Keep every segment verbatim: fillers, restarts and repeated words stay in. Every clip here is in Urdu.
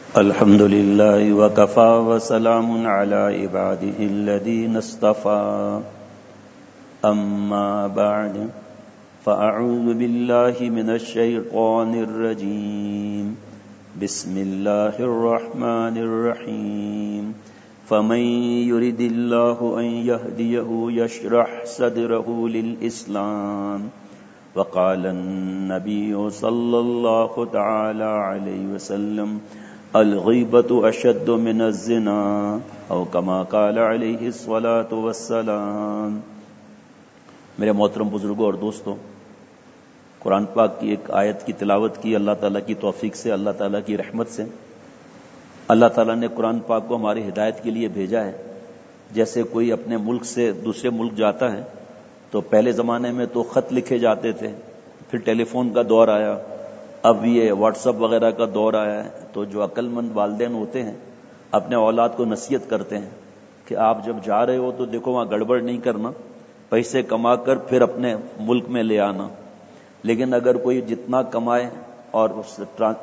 الحمد لله وكفى وسلام على عباده الذين اصطفى أما بعد فأعوذ بالله من الشيطان الرجيم بسم الله الرحمن الرحيم فمن يرد الله أن يهديه يشرح صدره للإسلام وقال النبي صلى الله تعالى عليه وسلم الغیبت اشد من الزنا او کما قال علیہ الصلاۃ والسلام۔ میرے محترم بزرگوں اور دوستوں، قرآن پاک کی ایک آیت کی تلاوت کی اللہ تعالیٰ کی توفیق سے، اللہ تعالیٰ کی رحمت سے۔ اللہ تعالیٰ نے قرآن پاک کو ہماری ہدایت کے لیے بھیجا ہے۔ جیسے کوئی اپنے ملک سے دوسرے ملک جاتا ہے تو پہلے زمانے میں تو خط لکھے جاتے تھے، پھر ٹیلی فون کا دور آیا، اب یہ واٹس ایپ وغیرہ کا دور آیا ہے، تو جو عقل مند والدین ہوتے ہیں اپنے اولاد کو نصیحت کرتے ہیں کہ آپ جب جا رہے ہو تو دیکھو وہاں گڑبڑ نہیں کرنا، پیسے کما کر پھر اپنے ملک میں لے آنا۔ لیکن اگر کوئی جتنا کمائے اور اس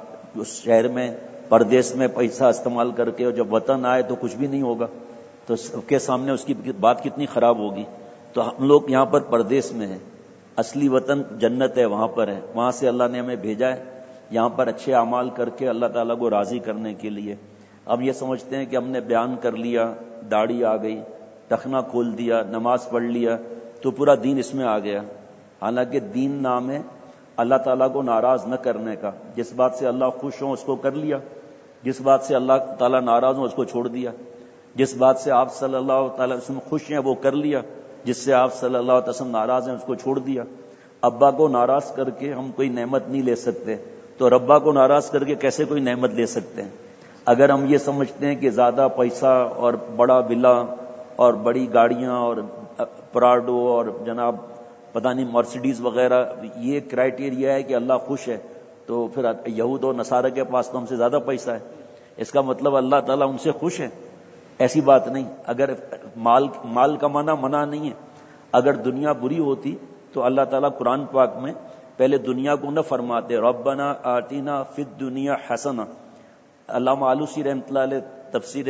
شہر میں پردیس میں پیسہ استعمال کر کے جب وطن آئے تو کچھ بھی نہیں ہوگا، تو سب کے سامنے اس کی بات کتنی خراب ہوگی۔ تو ہم لوگ یہاں پر پردیس میں ہیں، اصلی وطن جنت ہے، وہاں پر ہے، وہاں سے اللہ نے ہمیں بھیجا ہے یہاں پر اچھے اعمال کر کے اللہ تعالیٰ کو راضی کرنے کے لیے۔ اب یہ سمجھتے ہیں کہ ہم نے بیان کر لیا، داڑھی آ گئی، ٹخنا کھول دیا، نماز پڑھ لیا تو پورا دین اس میں آ گیا۔ حالانکہ دین نام ہے اللہ تعالیٰ کو ناراض نہ کرنے کا۔ جس بات سے اللہ خوش ہوں اس کو کر لیا، جس بات سے اللہ تعالیٰ ناراض ہوں اس کو چھوڑ دیا، جس بات سے آپ صلی اللہ تعالیٰ وسلم خوش ہیں وہ کر لیا، جس سے آپ صلی اللہ علیہ وسلم ناراض ہیں اس کو چھوڑ دیا۔ ابا کو ناراض کر کے ہم کوئی نعمت نہیں لے سکتے، تو ربا کو ناراض کر کے کیسے کوئی نعمت لے سکتے ہیں؟ اگر ہم یہ سمجھتے ہیں کہ زیادہ پیسہ اور بڑا ولا اور بڑی گاڑیاں اور پراڈو اور جناب پتہ نہیں مرسیڈیز وغیرہ یہ کرائیٹیریا ہے کہ اللہ خوش ہے، تو پھر یہود و نصارہ کے پاس تو ہم سے زیادہ پیسہ ہے، اس کا مطلب اللہ تعالیٰ ان سے خوش ہے؟ ایسی بات نہیں۔ اگر مال مال کمانا منع نہیں ہے، اگر دنیا بری ہوتی تو اللہ تعالیٰ قرآن پاک میں پہلے دنیا کو نہ فرماتے ربنا آتینا فی الدنیا حسنہ۔ علامہ آلوسی رحمۃ اللہ علیہ تفسیر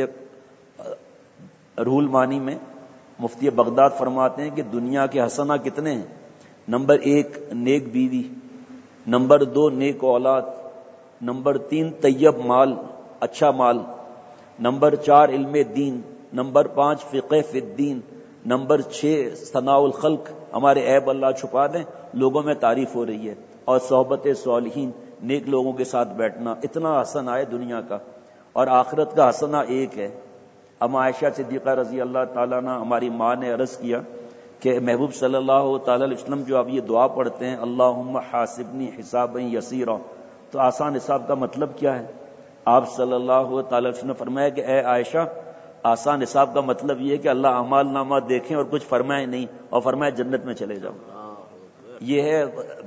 روح المعانی میں مفتی بغداد فرماتے ہیں کہ دنیا کے حسنہ کتنے ہیں؟ نمبر ایک نیک بیوی، نمبر دو نیک اولاد، نمبر تین طیب مال، اچھا مال، نمبر چار علم دین، نمبر پانچ فقہ فی الدین، نمبر چھ ثناء الخلق، ہمارے عیب اللہ چھپا دیں، لوگوں میں تعریف ہو رہی ہے، اور صحبت صالحین، نیک لوگوں کے ساتھ بیٹھنا۔ اتنا حسنہ ہے دنیا کا، اور آخرت کا حسنہ ایک ہے۔ ام عائشہ صدیقہ رضی اللہ تعالیٰ عنہ ہماری ماں نے عرض کیا کہ محبوب صلی اللہ تعالی علیہ وسلم جو اب یہ دعا پڑھتے ہیں اللہم حاسبنی حسابا یسیرا، تو آسان حساب کا مطلب کیا ہے؟ آپ صلی اللہ تعالی علیہ وسلم نے فرمایا کہ اے عائشہ، آسان حساب کا مطلب یہ ہے کہ اللہ اعمال نامہ دیکھیں اور کچھ فرمائے نہیں، اور فرمائے جنت میں چلے جاؤ۔ یہ ہے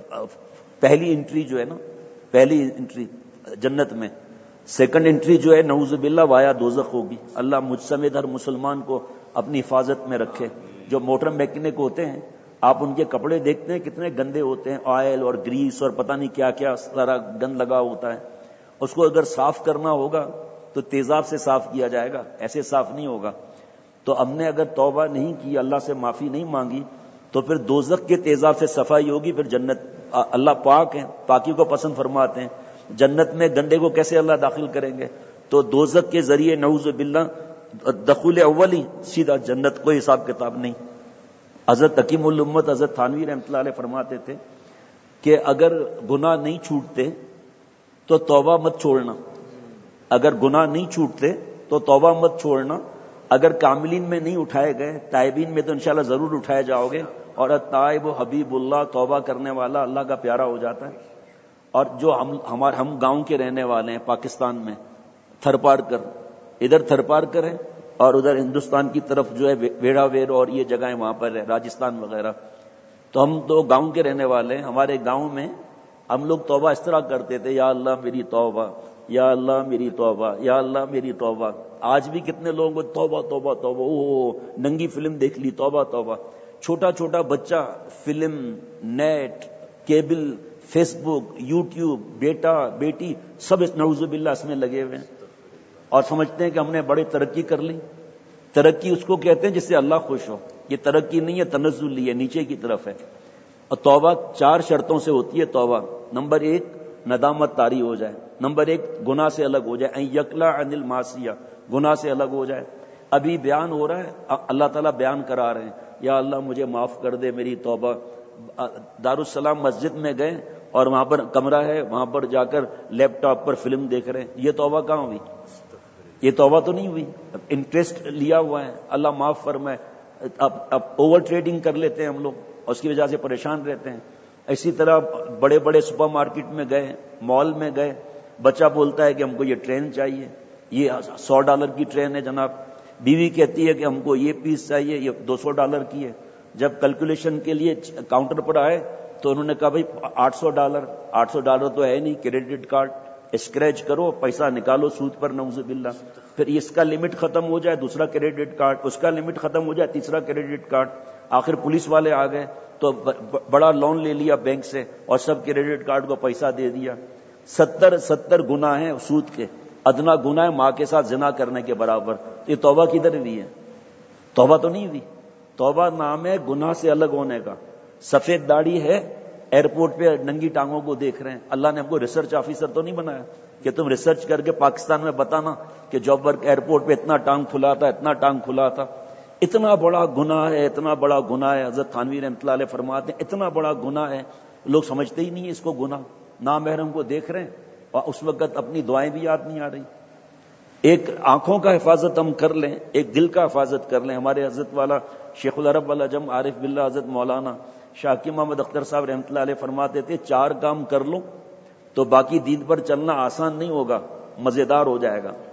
پہلی انٹری جو ہے نا، پہلی انٹری جنت میں۔ سیکنڈ انٹری جو ہے نعوذ باللہ وایا دوزخ ہوگی۔ اللہ مجھ سمیت ہر مسلمان کو اپنی حفاظت میں رکھے۔ جو موٹر میکینک ہوتے ہیں آپ ان کے کپڑے دیکھتے ہیں کتنے گندے ہوتے ہیں، آئل اور گریس اور پتہ نہیں کیا کیا سارا گند لگا ہوتا ہے، اس کو اگر صاف کرنا ہوگا تو تیزاب سے صاف کیا جائے گا، ایسے صاف نہیں ہوگا۔ تو ہم نے اگر توبہ نہیں کی، اللہ سے معافی نہیں مانگی، تو پھر دوزخ کے تیزاب سے صفائی ہوگی، پھر جنت۔ اللہ پاک ہیں، پاکی کو پسند فرماتے ہیں، جنت میں گندے کو کیسے اللہ داخل کریں گے؟ تو دوزخ کے ذریعے نعوذ باللہ دخول اولی سیدھا جنت، کوئی حساب کتاب نہیں۔ حضرت حکیم الامت حضرت تھانوی رحمۃ اللہ علیہ فرماتے تھے کہ اگر گناہ نہیں چھوٹتے تو توبہ مت چھوڑنا، اگر گناہ نہیں چھوٹتے تو توبہ مت چھوڑنا، اگر کاملین میں نہیں اٹھائے گئے تائبین میں تو انشاءاللہ ضرور اٹھائے جاؤ گے، اور التائب حبیب اللہ، توبہ کرنے والا اللہ کا پیارا ہو جاتا ہے۔ اور جو ہم ہمارے ہم گاؤں کے رہنے والے ہیں پاکستان میں، تھر پار کر، ادھر تھر پار کر ہے اور ادھر ہندوستان کی طرف جو ہے ویڑا ویر اور یہ جگہیں وہاں پر ہے، راجستھان وغیرہ، تو ہم تو گاؤں کے رہنے والے ہیں۔ ہمارے گاؤں میں ہم لوگ توبہ اس طرح کرتے تھے، یا اللہ میری توبہ، یا اللہ میری توبہ، یا اللہ میری توبہ۔ آج بھی کتنے لوگوں کو توبہ توبہ توبہ، او ننگی فلم دیکھ لی، توبہ توبہ۔ چھوٹا چھوٹا بچہ film, net, cable, Facebook, YouTube, بیٹا بیٹی سب اس نعوذ باللہ اس میں لگے ہوئے ہیں۔ اور سمجھتے ہیں کہ ہم نے بڑی ترقی کر لی. ترقی اس کو کہتے ہیں جس سے اللہ خوش ہو. یہ ترقی نہیں ہے، تنزل لی ہے، نیچے کی طرف ہے. اور توبہ چار شرطوں سے ہوتی ہے توبہ. نمبر ایک ندامت طاری ہو جائے. نمبر ایک گناہ سے الگ ہو جائے. ان یقلع عن المعصیہ، گناہ سے الگ ہو جائے. ابھی بیان ہو رہا ہے، اللہ تعالیٰ بیان کرا رہے ہیں یا اللہ مجھے معاف کر دے، میری توبہ. دارالسلام مسجد میں گئے اور وہاں پر کمرہ ہے، وہاں پر جا کر لیپ ٹاپ پر فلم دیکھ رہے ہیں. یہ توبہ کہاں ہوئی؟ یہ توبہ تو نہیں ہوئی. انٹرسٹ لیا ہوا ہے، اللہ معاف فرمائے. اب اب اوور ٹریڈنگ کر لیتے ہیں ہم لوگ اور اس کی وجہ سے پریشان رہتے ہیں. اسی طرح بڑے بڑے سپر مارکیٹ میں گئے، مال میں گئے، بچہ بولتا ہے کہ ہم کو یہ ٹرین چاہیے، یہ سو ڈالر کی ٹرین ہے جناب. بیوی کہتی ہے کہ ہم کو یہ پیس چاہیے، یہ دو سو ڈالر کی ہے. جب کیلکولیشن کے لیے کاؤنٹر پر آئے تو انہوں نے کہا بھائی آٹھ سو ڈالر. آٹھ سو ڈالر تو ہے نہیں. کریڈٹ کارڈ اسکریچ کرو، پیسہ نکالو سود پر، نعوذ باللہ. پھر اس کا لمٹ ختم ہو جائے دوسرا کریڈٹ کارڈ، اس کا لمٹ ختم ہو جائے تیسرا کریڈٹ کارڈ. آخر پولیس والے آ گئے تو بڑا لون لے لیا بینک سے اور سب کریڈٹ کارڈ کو پیسہ دے دیا. ستر ستر گناہ ہیں سود کے. ادنا گناہ ہے ماں کے ساتھ زنا کرنے کے برابر. یہ توبہ کدھر ہوئی ہے؟ توبہ تو نہیں ہوئی. توبہ نام ہے گناہ سے الگ ہونے کا. سفید داڑھی ہے، ایئرپورٹ پہ ننگی ٹانگوں کو دیکھ رہے ہیں. اللہ نے ہم کو ریسرچ آفیسر تو نہیں بنایا کہ تم ریسرچ کر کے پاکستان میں بتانا کہ جوبرگ ایئرپورٹ پہ اتنا ٹانگ کھلا تھا، اتنا ٹانگ کھلا تھا. اتنا بڑا گناہ ہے، اتنا بڑا گناہ ہے. حضرت تھانوی رحمۃ اللہ علیہ فرماتے ہیں اتنا بڑا گناہ ہے، لوگ سمجھتے ہی نہیں ہے اس کو گناہ. نامحرم کو دیکھ رہے ہیں اور اس وقت اپنی دعائیں بھی یاد نہیں آ رہی. ایک آنکھوں کا حفاظت ہم کر لیں، ایک دل کا حفاظت کر لیں. ہمارے حضرت والا شیخ العرب والا جم عارف باللہ حضرت مولانا شاکی محمد اختر صاحب رحمۃ اللہ علیہ فرماتے تھے چار کام کر لو تو باقی دین پر چلنا آسان نہیں ہوگا، مزیدار ہو جائے گا.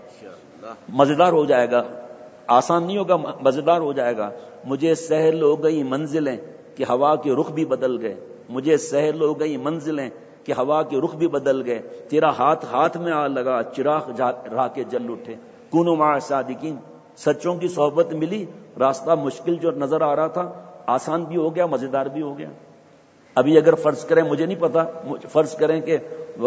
مزیدار ہو جائے گا، آسان نہیں ہوگا، مزیدار ہو جائے گا. مجھے سہل ہو گئی منزلیں کہ ہوا کے رخ بھی بدل گئے. مجھے سہل ہو گئی منزلیں کہ ہوا کے رخ بھی بدل گئے. تیرا ہاتھ ہاتھ میں آ لگا، چراغ راہ کے جل اٹھے. کونوا مع صادقین، سچوں کی صحبت ملی، راستہ مشکل جو نظر آ رہا تھا آسان بھی ہو گیا، مزیدار بھی ہو گیا. ابھی اگر فرض کریں، مجھے نہیں پتا، فرض کریں کہ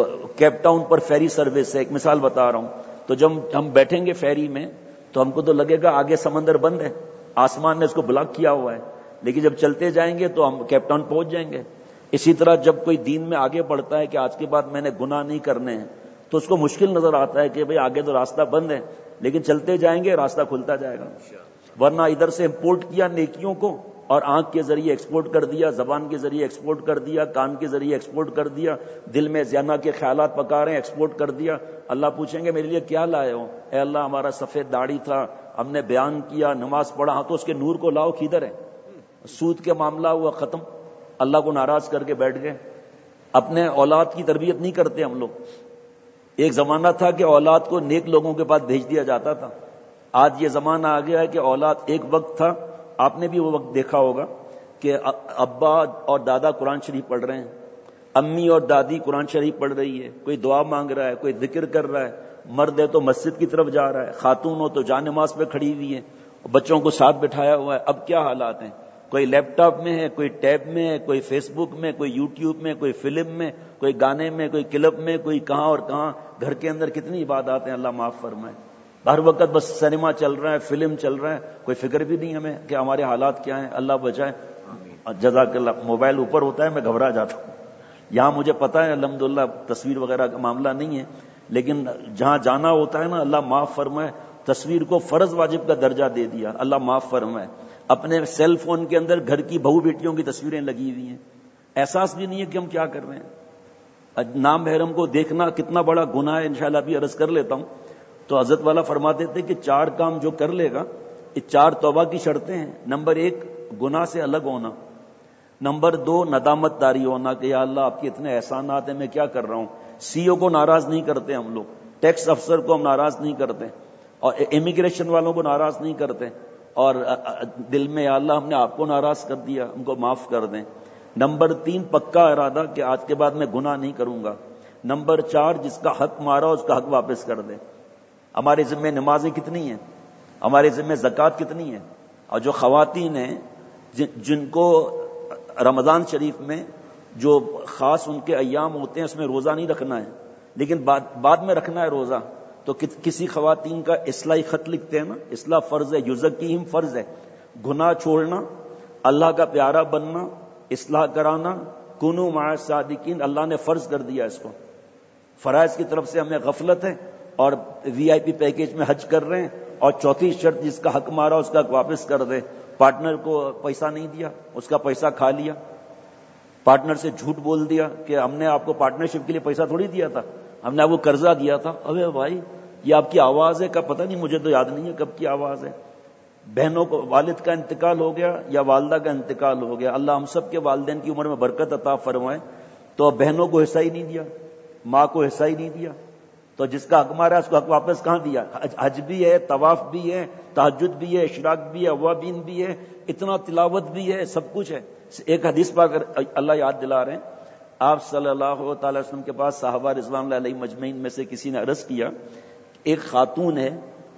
کیپ ٹاؤن پر فیری سروس ہے، ایک مثال بتا رہا ہوں، تو جب ہم بیٹھیں گے فیری میں تو ہم کو تو لگے گا آگے سمندر بند ہے، آسمان نے اس کو بلاک کیا ہوا ہے، لیکن جب چلتے جائیں گے تو ہم کیپ ٹاؤن پہنچ جائیں گے. اسی طرح جب کوئی دین میں آگے بڑھتا ہے کہ آج کے بعد میں نے گناہ نہیں کرنے ہیں تو اس کو مشکل نظر آتا ہے کہ بھئی آگے تو راستہ بند ہے، لیکن چلتے جائیں گے راستہ کھلتا جائے گا. ورنہ ادھر سے امپورٹ کیا نیکیوں کو اور آنکھ کے ذریعے ایکسپورٹ کر دیا، زبان کے ذریعے ایکسپورٹ کر دیا، کان کے ذریعے ایکسپورٹ کر دیا، دل میں زیانہ کے خیالات پکا رہے ہیں، ایکسپورٹ کر دیا. اللہ پوچھیں گے میرے لیے کیا لائے ہو؟ اے اللہ ہمارا سفید داڑھی تھا، ہم نے بیان کیا، نماز پڑھا، ہاں تو اس کے نور کو لاؤ، کدھر ہے؟ سود کے معاملہ ہوا ختم، اللہ کو ناراض کر کے بیٹھ گئے. اپنے اولاد کی تربیت نہیں کرتے ہم لوگ. ایک زمانہ تھا کہ اولاد کو نیک لوگوں کے پاس بھیج دیا جاتا تھا. آج یہ زمانہ آ گیا ہے کہ اولاد، ایک وقت تھا، آپ نے بھی وہ وقت دیکھا ہوگا کہ ابا اور دادا قرآن شریف پڑھ رہے ہیں، امی اور دادی قرآن شریف پڑھ رہی ہے، کوئی دعا مانگ رہا ہے، کوئی ذکر کر رہا ہے، مرد ہے تو مسجد کی طرف جا رہا ہے، خاتون ہو تو جان نماز پہ کھڑی ہوئی ہے، بچوں کو ساتھ بٹھایا ہوا ہے. اب کیا حالات ہیں؟ کوئی لیپ ٹاپ میں ہے، کوئی ٹیب میں ہے، کوئی فیس بک میں، کوئی یوٹیوب میں، کوئی فلم میں، کوئی گانے میں، کوئی کلب میں، کوئی کہاں اور کہاں. گھر کے اندر کتنی عبادات ہیں، اللہ معاف فرمائے. ہر وقت بس سنیما چل رہا ہے، فلم چل رہا ہے، کوئی فکر بھی نہیں ہمیں کہ ہمارے حالات کیا ہیں. اللہ بچائے. جزاک اللہ. موبائل اوپر ہوتا ہے میں گھبرا جاتا ہوں. یہاں مجھے پتا ہے الحمدللہ تصویر وغیرہ کا معاملہ نہیں ہے، لیکن جہاں جانا ہوتا ہے نا، اللہ معاف فرمائے، تصویر کو فرض واجب کا درجہ دے دیا، اللہ معاف فرمائے. اپنے سیل فون کے اندر گھر کی بہو بیٹیوں کی تصویریں لگی ہوئی ہیں، احساس بھی نہیں ہے کہ ہم کیا کر رہے ہیں. نام محرم کو دیکھنا کتنا بڑا گناہ ہے، انشاءاللہ بھی عرض کر لیتا ہوں. تو حضرت والا فرماتے تھے کہ چار کام جو کر لے گا، یہ چار توبہ کی شرطیں ہیں. نمبر ایک گناہ سے الگ ہونا. نمبر دو ندامت داری ہونا کہ یا اللہ آپ کے اتنے احسانات ہیں، میں کیا کر رہا ہوں. سی او کو ناراض نہیں کرتے ہم لوگ، ٹیکس افسر کو ہم ناراض نہیں کرتے، اور امیگریشن والوں کو ناراض نہیں کرتے، اور دل میں یا اللہ ہم نے آپ کو ناراض کر دیا، ہم کو معاف کر دیں. نمبر تین پکا ارادہ کہ آج کے بعد میں گناہ نہیں کروں گا. نمبر چار جس کا حق مارا اس کا حق واپس کر دے. ہمارے ذمہ نمازیں کتنی ہیں، ہمارے ذمہ زکوٰۃ کتنی ہے. اور جو خواتین ہیں جن کو رمضان شریف میں جو خاص ان کے ایام ہوتے ہیں اس میں روزہ نہیں رکھنا ہے، لیکن بعد بعد میں رکھنا ہے روزہ، تو کسی خواتین کا اصلاحی خط لکھتے ہیں نا، اصلاح فرض ہے، یزکیہم فرض ہے، گناہ چھوڑنا، اللہ کا پیارا بننا، اصلاح کرانا، کنو مع الصادقین، اللہ نے فرض کر دیا اس کو. فرائض کی طرف سے ہمیں غفلت ہے اور وی آئی پی پیکیج میں حج کر رہے ہیں، اور چوتھی شرط جس کا حق مارا اس کا واپس کر دے. پارٹنر کو پیسہ نہیں دیا، اس کا پیسہ کھا لیا، پارٹنر سے جھوٹ بول دیا کہ ہم نے آپ کو پارٹنرشپ کے لیے پیسہ تھوڑی دیا تھا، ہم نے آپ کو قرضہ دیا تھا. ابے بھائی یہ آپ کی آواز ہے کب پتہ نہیں، مجھے تو یاد نہیں ہے کب کی آواز ہے. بہنوں کو والد کا انتقال ہو گیا یا والدہ کا انتقال ہو گیا، اللہ ہم سب کے والدین کی عمر میں برکت عطا فرمائے. تو بہنوں کو حصہ ہی نہیں دیا، ماں کو حصہ ہی نہیں دیا، تو جس کا حق مارا اس کو حق واپس کہاں دیا؟ حج بھی ہے، طواف بھی ہے، تہجد بھی ہے، اشراق بھی ہے، اوابین بھی ہے، اتنا تلاوت بھی ہے، سب کچھ ہے. ایک حدیث پاک اللہ یاد دلا رہے ہیں، آپ صلی اللہ تعالی وسلم کے پاس صحابہ رضوان اللہ علیہ مجمعین میں سے کسی نے عرض کیا، ایک خاتون ہے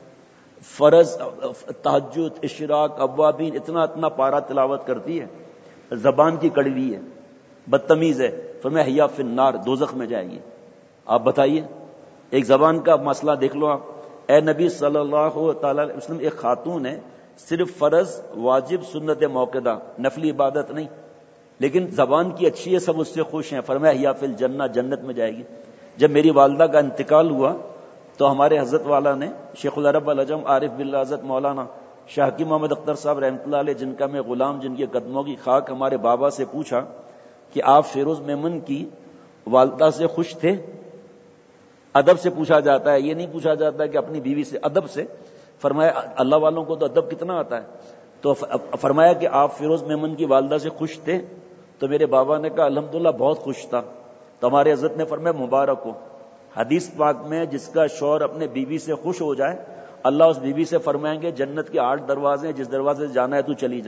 فرض تہجد اشراق اوابین اتنا اتنا پارا تلاوت کرتی ہے، زبان کی کڑوی ہے، بدتمیز ہے، فرمایا حیا فی النار، دوزخ میں جائے گی. آپ بتائیے، ایک زبان کا مسئلہ دیکھ لو آپ. اے نبی صلی اللہ تعالی علیہ وسلم، ایک خاتون ہے، صرف فرض واجب سنت موقدہ نفلی عبادت نہیں، لیکن زبان کی اچھی ہے، سب اس سے خوش ہیں. فرمایا حیا فی الجنہ، جنت میں جائے گی. جب میری والدہ کا انتقال ہوا تو ہمارے حضرت والا نے شیخ العرب العجم عارف باللہ حضرت مولانا شاہ حکیم محمد اختر صاحب رحمۃ اللہ علیہ، جن کا میں غلام، جن کے قدموں کی خاک، ہمارے بابا سے پوچھا کہ آپ فیروز میمن کی والدہ سے خوش تھے؟ ادب سے پوچھا جاتا ہے، یہ نہیں پوچھا جاتا کہ اپنی بیوی سے، ادب سے. فرمایا اللہ والوں کو تو ادب کتنا آتا ہے. تو فرمایا کہ آپ فیروز میمن کی والدہ سے خوش تھے؟ تو میرے بابا نے کہا الحمدللہ بہت خوش تھا. تو ہمارے حضرت نے فرمایا مبارک ہو. حدیث پاک میں جس کا شوہر اپنے بیوی سے خوش ہو جائے، اللہ اس بیوی سے فرمائیں گے جنت کے آٹھ دروازے ہیں، جس دروازے سے جانا ہے تو چلی جا.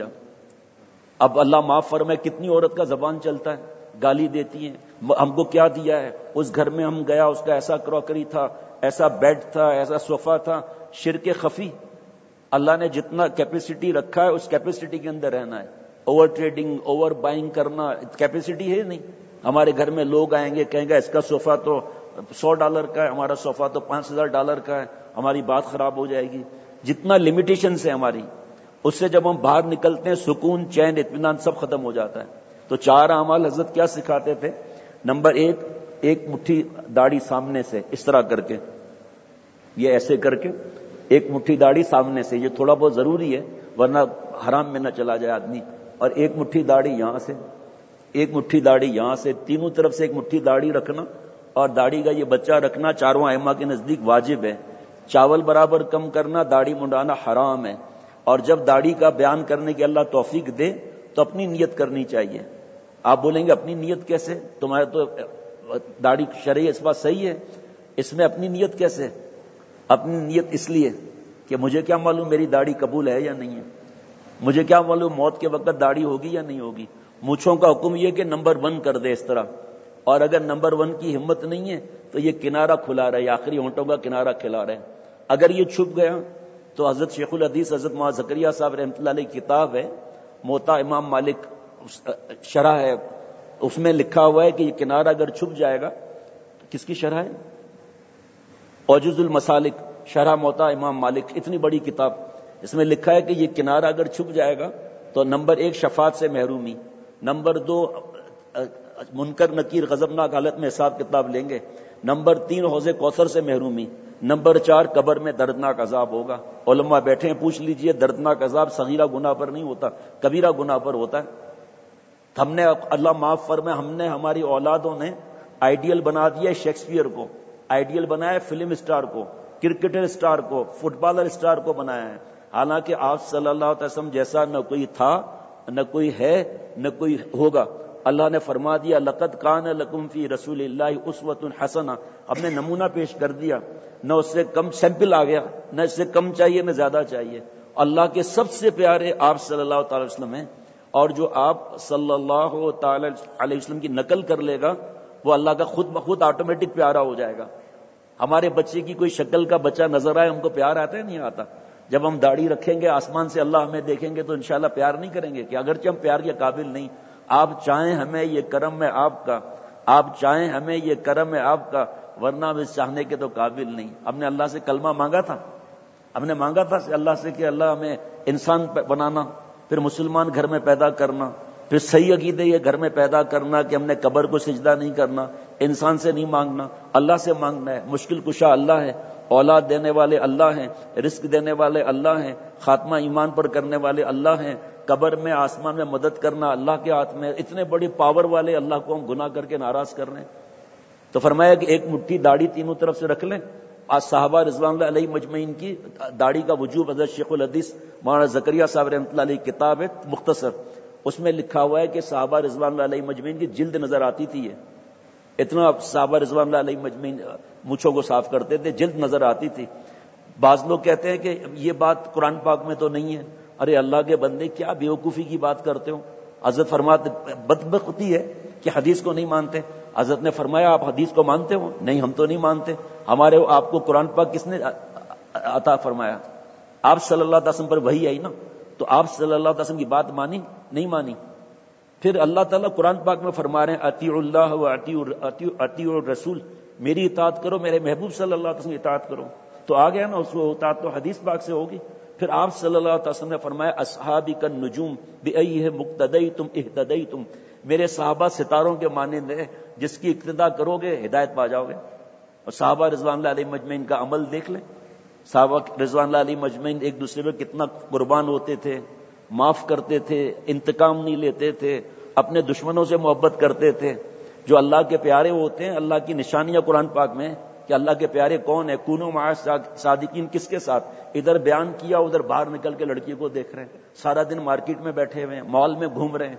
اب اللہ معاف فرمائے، کتنی عورت کا زبان چلتا ہے، گالی دیتی ہیں، ہم کو کیا دیا ہے، اس گھر میں ہم گیا اس کا ایسا کراکری تھا، ایسا بیڈ تھا، ایسا صوفہ تھا. شرک خفی. اللہ نے جتنا کیپیسٹی رکھا ہے اس کیپیسٹی کے اندر رہنا ہے. اوور ٹریڈنگ، اوور بائنگ کرنا کیپیسٹی ہے نہیں. ہمارے گھر میں لوگ آئیں گے کہیں گے اس کا صوفہ تو سو ڈالر کا ہے، ہمارا صوفہ تو پانچ ہزار ڈالر کا ہے، ہماری بات خراب ہو جائے گی. جتنا لمیٹیشن سے ہماری، اس سے جب ہم باہر نکلتے ہیں سکون، چین، اطمینان سب ختم ہو جاتا ہے. تو چار اعمال حضرت کیا سکھاتے تھے؟ نمبر ایک، ایک مٹھی داڑھی سامنے سے اس طرح کر کے، یہ ایسے کر کے ایک مٹھی داڑھی سامنے سے، یہ تھوڑا بہت ضروری ہے ورنہ حرام میں نہ چلا جائے آدمی. اور ایک مٹھی داڑھی یہاں سے، ایک مٹھی داڑھی یہاں سے، تینوں طرف سے ایک مٹھی داڑھی رکھنا، اور داڑھی کا یہ بچہ رکھنا چاروں ائمہ کے نزدیک واجب ہے. چاول برابر کم کرنا، داڑھی منڈانا حرام ہے. اور جب داڑھی کا بیان کرنے کی اللہ توفیق دے تو اپنی نیت کرنی چاہیے. آپ بولیں گے اپنی نیت کیسے، تمہارے تو داڑھی شرعی اس بات صحیح ہے، اس میں اپنی نیت کیسے؟ اپنی نیت اس لیے کہ مجھے کیا معلوم میری داڑھی قبول ہے یا نہیں ہے، مجھے کیا معلوم موت کے وقت داڑھی ہوگی یا نہیں ہوگی. مونچھوں کا حکم یہ کہ نمبر ون کر دے اس طرح، اور اگر نمبر ون کی ہمت نہیں ہے تو یہ کنارہ کھلا رہے، آخری ہونٹوں کا کنارہ کھلا رہے. اگر یہ چھپ گیا تو حضرت شیخ الحدیث حضرت مولانا زکریا صاحب رحمۃ اللہ علیہ کتاب ہے موطا امام مالک شرح ہے، اس میں لکھا ہوا ہے کہ یہ کنارہ اگر چھپ جائے گا، کس کی شرح ہے؟ عجز المسالک شرح موطا امام مالک، اتنی بڑی کتاب. اس میں لکھا ہے کہ یہ کنارہ اگر چھپ جائے گا تو نمبر ایک شفاعت سے محرومی، نمبر دو منکر نکیر غضبناک حالت میں حساب کتاب لیں گے، نمبر تین حوض کوثر سے محرومی، نمبر چار قبر میں دردناک عذاب ہوگا. علماء بیٹھے ہیں، پوچھ لیجئے دردناک عذاب صغیرہ گناہ پر نہیں ہوتا، کبیرہ گناہ پر ہوتا ہے. ہم نے اللہ معاف فرمائے، ہم نے ہماری اولادوں نے آئیڈیل بنا دیا شیکسپیئر کو، آئیڈیل بنایا فلم اسٹار کو، کرکٹر اسٹار کو، فٹ بالر اسٹار کو بنایا ہے. حالانکہ آپ صلی اللہ علیہ وسلم جیسا نہ کوئی تھا، نہ کوئی ہے، نہ کوئی ہوگا. اللہ نے فرما دیا لقد کان لکم فی رسول اللہ اسوۃ حسنہ، ہم نے نمونہ پیش کر دیا، نہ اس سے کم سیمپل آ گیا، نہ اس سے کم چاہیے نہ زیادہ چاہیے. اللہ کے سب سے پیارے آپ صلی اللہ تعالی وسلم ہیں، اور جو آپ صلی اللہ تعالی علیہ وسلم کی نقل کر لے گا وہ اللہ کا خود بخود آٹومیٹک پیارا ہو جائے گا. ہمارے بچے کی کوئی شکل کا بچہ نظر آئے، ہم کو پیار آتا ہے نہیں آتا؟ جب ہم داڑھی رکھیں گے آسمان سے اللہ ہمیں دیکھیں گے تو انشاءاللہ پیار نہیں کریں گے کہ اگرچہ ہم پیار کے قابل نہیں، آپ چاہیں ہمیں یہ کرم ہے آپ کا، آپ چاہیں ہمیں یہ کرم ہے آپ کا ورنہ ہم اس چاہنے کے تو قابل نہیں. ہم نے اللہ سے کلمہ مانگا تھا, ہم نے مانگا تھا اللہ سے کہ اللہ ہمیں انسان بنانا, پھر مسلمان گھر میں پیدا کرنا, پھر صحیح عقیدے یہ گھر میں پیدا کرنا کہ ہم نے قبر کو سجدہ نہیں کرنا, انسان سے نہیں مانگنا, اللہ سے مانگنا ہے. مشکل کشا اللہ ہے, اولاد دینے والے اللہ ہیں, رزق دینے والے اللہ ہیں, خاتمہ ایمان پر کرنے والے اللہ ہیں, قبر میں آسمان میں مدد کرنا اللہ کے ہاتھ میں. اتنے بڑی پاور والے اللہ کو ہم گناہ کر کے ناراض کر رہے ہیں. تو فرمایا کہ ایک مٹھی داڑھی تینوں طرف سے رکھ لیں. آج صحابہ رضوان اللہ علیہ مجمعین کی داڑھی کا وجوب حضرت شیخ الحدیث مولانا زکریہ صاحب رحمۃ اللہ علیہ کتاب ہے مختصر, اس میں لکھا ہوا ہے کہ صحابہ رضوان اللہ علیہ مجمعین کی جلد نظر آتی تھی. یہ اتنا صحابہ رضوان اللہ علیہ مجمعین مونچھوں کو صاف کرتے تھے, جلد نظر آتی تھی. بعض لوگ کہتے ہیں کہ یہ بات قرآن پاک میں تو نہیں ہے. ارے اللہ کے بندے کیا بیوقوفی کی بات کرتے ہو. حضرت فرماتے بدبختی ہے کہ حدیث کو نہیں مانتے. حضرت نے فرمایا آپ حدیث کو مانتے ہو؟ نہیں ہم تو نہیں مانتے. ہمارے آپ کو قرآن پاک کس نے عطا فرمایا؟ آپ صلی اللہ علیہ وسلم پر وحی آئی نا, تو آپ صلی اللہ علیہ وسلم کی بات مانی نہیں مانی؟ پھر اللہ تعالیٰ قرآن پاک میں فرما رہے ہیں اطیعوا اللہ و اطیعوا الرسول, میری اطاعت کرو, میرے محبوب صلی اللہ علیہ وسلم کی اطاعت کرو. تو آ گیا نا, اس کو اطاعت تو حدیث پاک سے ہوگی. پھر آپ صلی اللہ علیہ وسلم نے فرمایا اصحابی کالنجوم بأیہم اقتدیتم اہتدیتم, میرے صحابہ ستاروں کے مانند ہیں, جس کی اقتدا کرو گے ہدایت پا جاؤ گے. اور صحابہ رضوان اللہ علیہ مجمعین کا عمل دیکھ لیں. صحابہ رضوان اللہ علیہ مجمعین ایک دوسرے پہ کتنا قربان ہوتے تھے, معاف کرتے تھے, انتقام نہیں لیتے تھے, اپنے دشمنوں سے محبت کرتے تھے. جو اللہ کے پیارے ہوتے ہیں, اللہ کی نشانیاں قرآن پاک میں کہ اللہ کے پیارے کون ہیں. کونوا مع صادقین کس کے ساتھ؟ ادھر بیان کیا, ادھر باہر نکل کے لڑکی کو دیکھ رہے ہیں, سارا دن مارکیٹ میں بیٹھے ہوئے ہیں, مال میں گھوم رہے ہیں.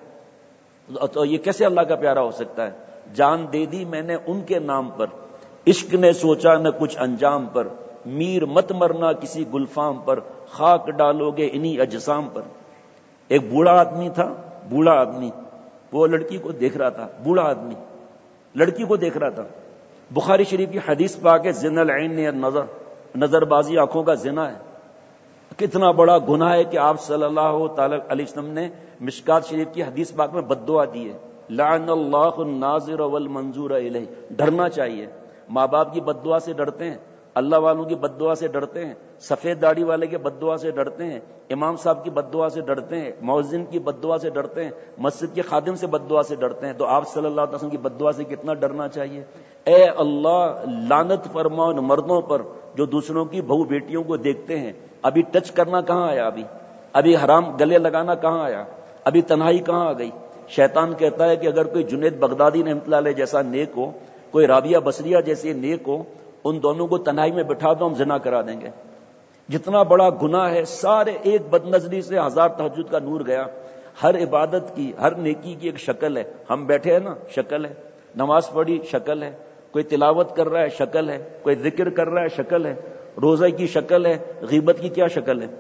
تو یہ کیسے اللہ کا پیارا ہو سکتا ہے؟ جان دے دی میں نے ان کے نام پر, عشق نے سوچا نہ کچھ انجام پر, میر مت مرنا کسی گلفام پر, خاک ڈالو گے انہی اجسام پر. ایک بوڑھا آدمی تھا, بوڑھا آدمی وہ لڑکی کو دیکھ رہا تھا, بوڑھا آدمی لڑکی کو دیکھ رہا تھا. بخاری شریف کی حدیث پاک ہے زنا العین نظر, نظر بازی آنکھوں کا زنا ہے. کتنا بڑا گناہ ہے کہ آپ صلی اللہ تعالی علیہ وسلم نے مشکات شریف کی حدیث پاک میں بد دعا دی ہے, لعن اللہ الناظر والمنظور الیہ. ڈرنا چاہیے. ماں باپ کی بد دعا سے ڈرتے ہیں, اللہ والوں کی بد دعا سے ڈرتے ہیں, سفید داڑھی والے کے بد دعا سے ڈرتے ہیں, امام صاحب کی بد دعا سے ڈرتے ہیں, مؤذن کی بد دعا سے ڈرتے ہیں, مسجد کے خادم سے بد دعا سے ڈرتے ہیں. تو آپ صلی اللہ علیہ وسلم کی بد دعا سے کتنا ڈرنا چاہیے. اے اللہ لعنت فرما ان مردوں پر جو دوسروں کی بہو بیٹیوں کو دیکھتے ہیں. ابھی ٹچ کرنا کہاں آیا, ابھی ابھی حرام گلے لگانا کہاں آیا, ابھی تنہائی کہاں آ گئی. شیطان کہتا ہے کہ اگر کوئی جنید بغدادی رحمۃ اللہ علیہ جیسا نیک ہو, کوئی رابعہ بصریہ جیسے نیک ہو, ان دونوں کو تنہائی میں بٹھا دو, ہم زنا کرا دیں گے. جتنا بڑا گناہ ہے, سارے ایک بد نظری سے ہزار تہجد کا نور گیا. ہر عبادت کی, ہر نیکی کی ایک شکل ہے. ہم بیٹھے ہیں نا, شکل ہے. نماز پڑھی, شکل ہے. کوئی تلاوت کر رہا ہے, شکل ہے. کوئی ذکر کر رہا ہے, شکل ہے. روزہ کی شکل ہے. غیبت کی کیا شکل ہے؟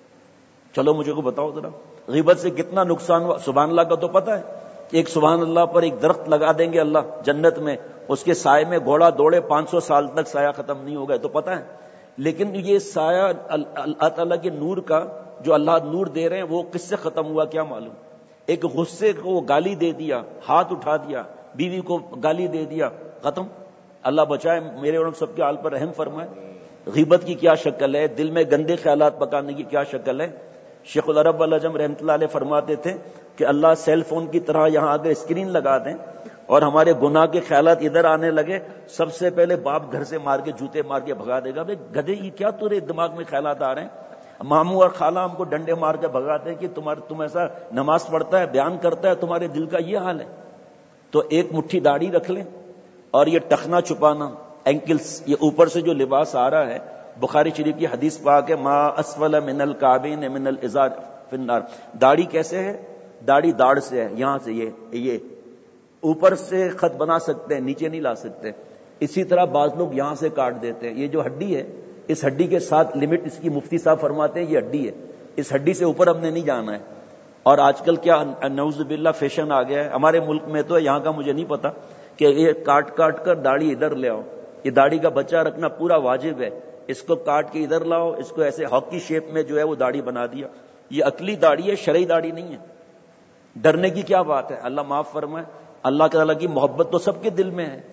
چلو مجھے کو بتاؤ ذرا, غیبت سے کتنا نقصان ہوا. سبحان اللہ کا تو پتہ ہے, ایک سبحان اللہ پر ایک درخت لگا دیں گے اللہ جنت میں, اس کے سائے میں گھوڑا دوڑے پانچ سو سال تک سایہ ختم نہیں ہوگا, تو پتہ ہے. لیکن یہ سایہ اللہ تعالیٰ کے نور کا جو اللہ نور دے رہے ہیں وہ کس سے ختم ہوا کیا معلوم. ایک غصے کو گالی دے دیا, ہاتھ اٹھا دیا, بیوی کو گالی دے دیا, ختم. اللہ بچائے, میرے اور سب کے حال پر رحم فرمائے. غیبت کی کیا شکل ہے, دل میں گندے خیالات پکانے کی کیا شکل ہے. شیخ العرب العجم رحمۃ اللہ علیہ فرماتے تھے کہ اللہ سیل فون کی طرح یہاں اگر اسکرین لگا دیں اور ہمارے گناہ کے خیالات ادھر آنے لگے, سب سے پہلے باپ گھر سے مار کے جوتے مار کے بھگا دے گا. بھائی گدھے, یہ کیا تیرے دماغ میں خیالات آ رہے ہیں؟ ماموں اور خالہ ہم کو ڈنڈے مار کے بھگاتے ہیں کہ تمہارا تم ایسا نماز پڑھتا ہے, بیان کرتا ہے, تمہارے دل کا یہ حال ہے. تو ایک مٹھی داڑھی رکھ لیں, اور یہ ٹخنا چھپانا, اینکلز, یہ اوپر سے جو لباس آ رہا ہے, بخاری شریف کی حدیث پاک ہے ما اسفل من الکعبین من الازار فی النار. داڑھی کیسے ہے؟ داڑھی داڑھ سے ہے, یہاں سے یہ یہ اوپر سے خط بنا سکتے ہیں, نیچے نہیں لا سکتے. اسی طرح بعض لوگ یہاں سے کاٹ دیتے ہیں. یہ جو ہڈی ہے, اس ہڈی کے ساتھ لمٹ اس کی مفتی صاحب فرماتے ہیں یہ ہڈی ہے, اس ہڈی سے اوپر ہم نے نہیں جانا ہے. اور آج کل کیا نعوذ باللہ فیشن آ گیا ہے ہمارے ملک میں, تو یہاں کا مجھے نہیں پتا, کہ یہ کاٹ کاٹ کر داڑھی ادھر لے آؤ. یہ داڑھی کا بچہ رکھنا پورا واجب ہے. اس کو کاٹ کے ادھر لاؤ, اس کو ایسے ہاکی شیپ میں جو ہے وہ داڑھی بنا دیا. یہ عقلی داڑھی ہے, شرعی داڑھی نہیں ہے. ڈرنے کی کیا بات ہے؟ اللہ معاف فرمائے. اللہ تعالیٰ کی محبت تو سب کے دل میں ہے,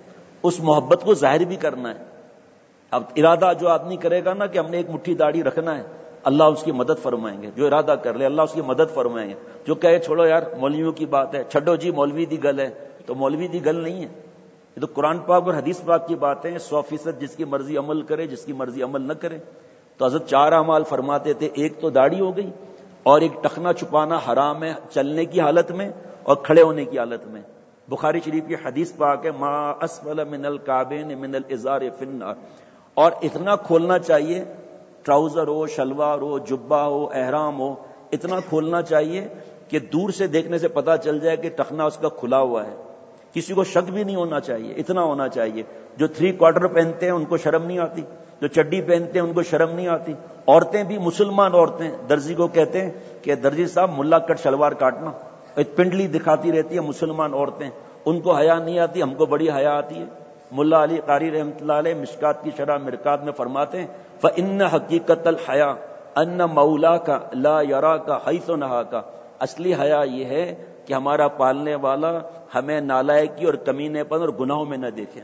اس محبت کو ظاہر بھی کرنا ہے. اب ارادہ جو آدمی کرے گا نا کہ ہم نے ایک مٹھی داڑھی رکھنا ہے، اللہ اس کی مدد فرمائیں گے. جو ارادہ کر لے اللہ اس کی مدد فرمائیں گے. جو کہے چھوڑو یار مولویوں کی بات ہے، چھڈو جی مولوی دی گل ہے، تو مولوی دی گل نہیں ہے. یہ تو قرآن پاک اور حدیث پاک کی باتیں ہیں. سو فیصد جس کی مرضی عمل کرے، جس کی مرضی عمل نہ کرے. تو حضرت چار اعمال فرماتے تھے، ایک تو داڑھی ہو گئی، اور ایک ٹخنا چھپانا حرام ہے چلنے کی حالت میں اور کھڑے ہونے کی حالت میں. بخاری شریف کی حدیث پاک ہے، ما اسفل من الکعبین من الازار فی النار. اور اتنا کھولنا چاہیے، ٹراؤزر ہو، شلوار ہو، جبہ ہو، احرام ہو، اتنا کھولنا چاہیے کہ دور سے دیکھنے سے پتا چل جائے کہ ٹخنا اس کا کھلا ہوا ہے. کسی کو شک بھی نہیں ہونا چاہیے، اتنا ہونا چاہیے. جو تھری کوارٹر پہنتے ہیں ان کو شرم نہیں آتی، جو چڈی پہنتے ہیں ان کو شرم نہیں آتی. عورتیں بھی، مسلمان عورتیں درزی کو کہتے ہیں کہ درزی صاحب ملا کٹ شلوار کاٹنا، ایک پنڈلی دکھاتی رہتی ہے مسلمان عورتیں، ان کو حیا نہیں آتی، ہم کو بڑی حیا آتی ہے. ملا علی قاری رحمۃ اللہ علیہ مشکات کی شرح مرکات میں فرماتے ہیں، فإن حقیقت الحیا ان مولا کا لا یرا کا حیث نہا کا. اصلی حیا یہ ہے کہ ہمارا پالنے والا ہمیں نالائکی اور کمینے پن اور گناہوں میں نہ دیکھے.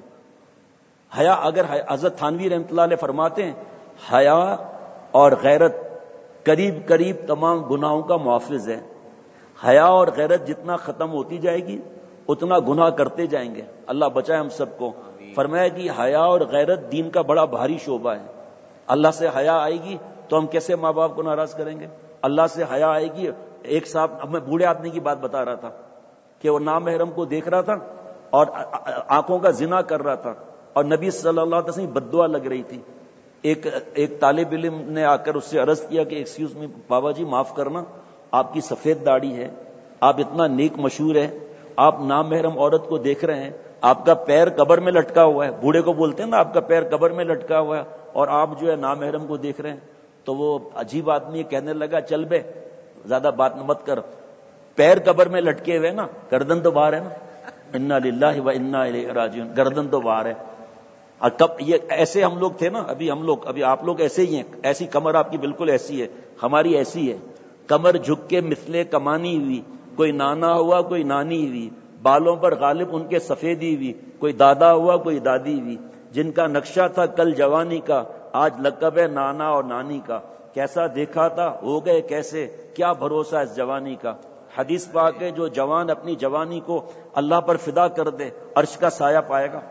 حیا اگر حضرت تھانوی رحمۃ اللہ علیہ فرماتے ہیں حیا اور غیرت قریب قریب تمام گناہوں کا محافظ ہے. حیا اور غیرت جتنا ختم ہوتی جائے گی اتنا گناہ کرتے جائیں گے. اللہ بچائے ہم سب کو. فرمایا کہ حیا اور غیرت دین کا بڑا بھاری شعبہ ہے. اللہ سے حیا آئے گی تو ہم کیسے ماں باپ کو ناراض کریں گے؟ اللہ سے حیا آئے گی. ایک صاحب، اب میں بوڑھے آدمی کی بات بتا رہا تھا کہ وہ نامحرم کو دیکھ رہا تھا اور آنکھوں کا زنا کر رہا تھا، اور نبی صلی اللہ علیہ وسلم بد دعا لگ رہی تھی. ایک ایک طالب علم نے آ کر اس سے عرض کیا کہ ایکسکیوز می بابا جی معاف کرنا، آپ کی سفید داڑھی ہے، آپ اتنا نیک مشہور ہے، آپ نامحرم عورت کو دیکھ رہے ہیں، آپ کا پیر قبر میں لٹکا ہوا ہے. بوڑھے کو بولتے ہیں نا آپ کا پیر قبر میں لٹکا ہوا ہے، اور آپ جو ہے نامحرم کو دیکھ رہے ہیں. تو وہ عجیب آدمی کہنے لگا چل بے زیادہ بات مت کر، پیر قبر میں لٹکے ہوئے نا، گردن تو باہر ہے نا. انا للہ و انا الیہ راجعون، گردن تو باہر ہے. اور کب یہ ایسے ہم لوگ تھے نا، ابھی ہم لوگ ابھی آپ لوگ ایسے ہی ہیں. ایسی کمر آپ کی بالکل ایسی ہے، ہماری ایسی ہے. کمر جھک کے مثلے کمانی ہوئی، کوئی نانا ہوا کوئی نانی ہوئی، بالوں پر غالب ان کے سفیدی ہوئی، کوئی دادا ہوا کوئی دادی ہوئی. جن کا نقشہ تھا کل جوانی کا آج لقب ہے نانا اور نانی کا. کیسا دیکھا تھا ہو گئے کیسے، کیا بھروسہ اس جوانی کا. حدیث پاک ہے جو جوان اپنی جوانی کو اللہ پر فدا کر دے عرش کا سایہ پائے گا.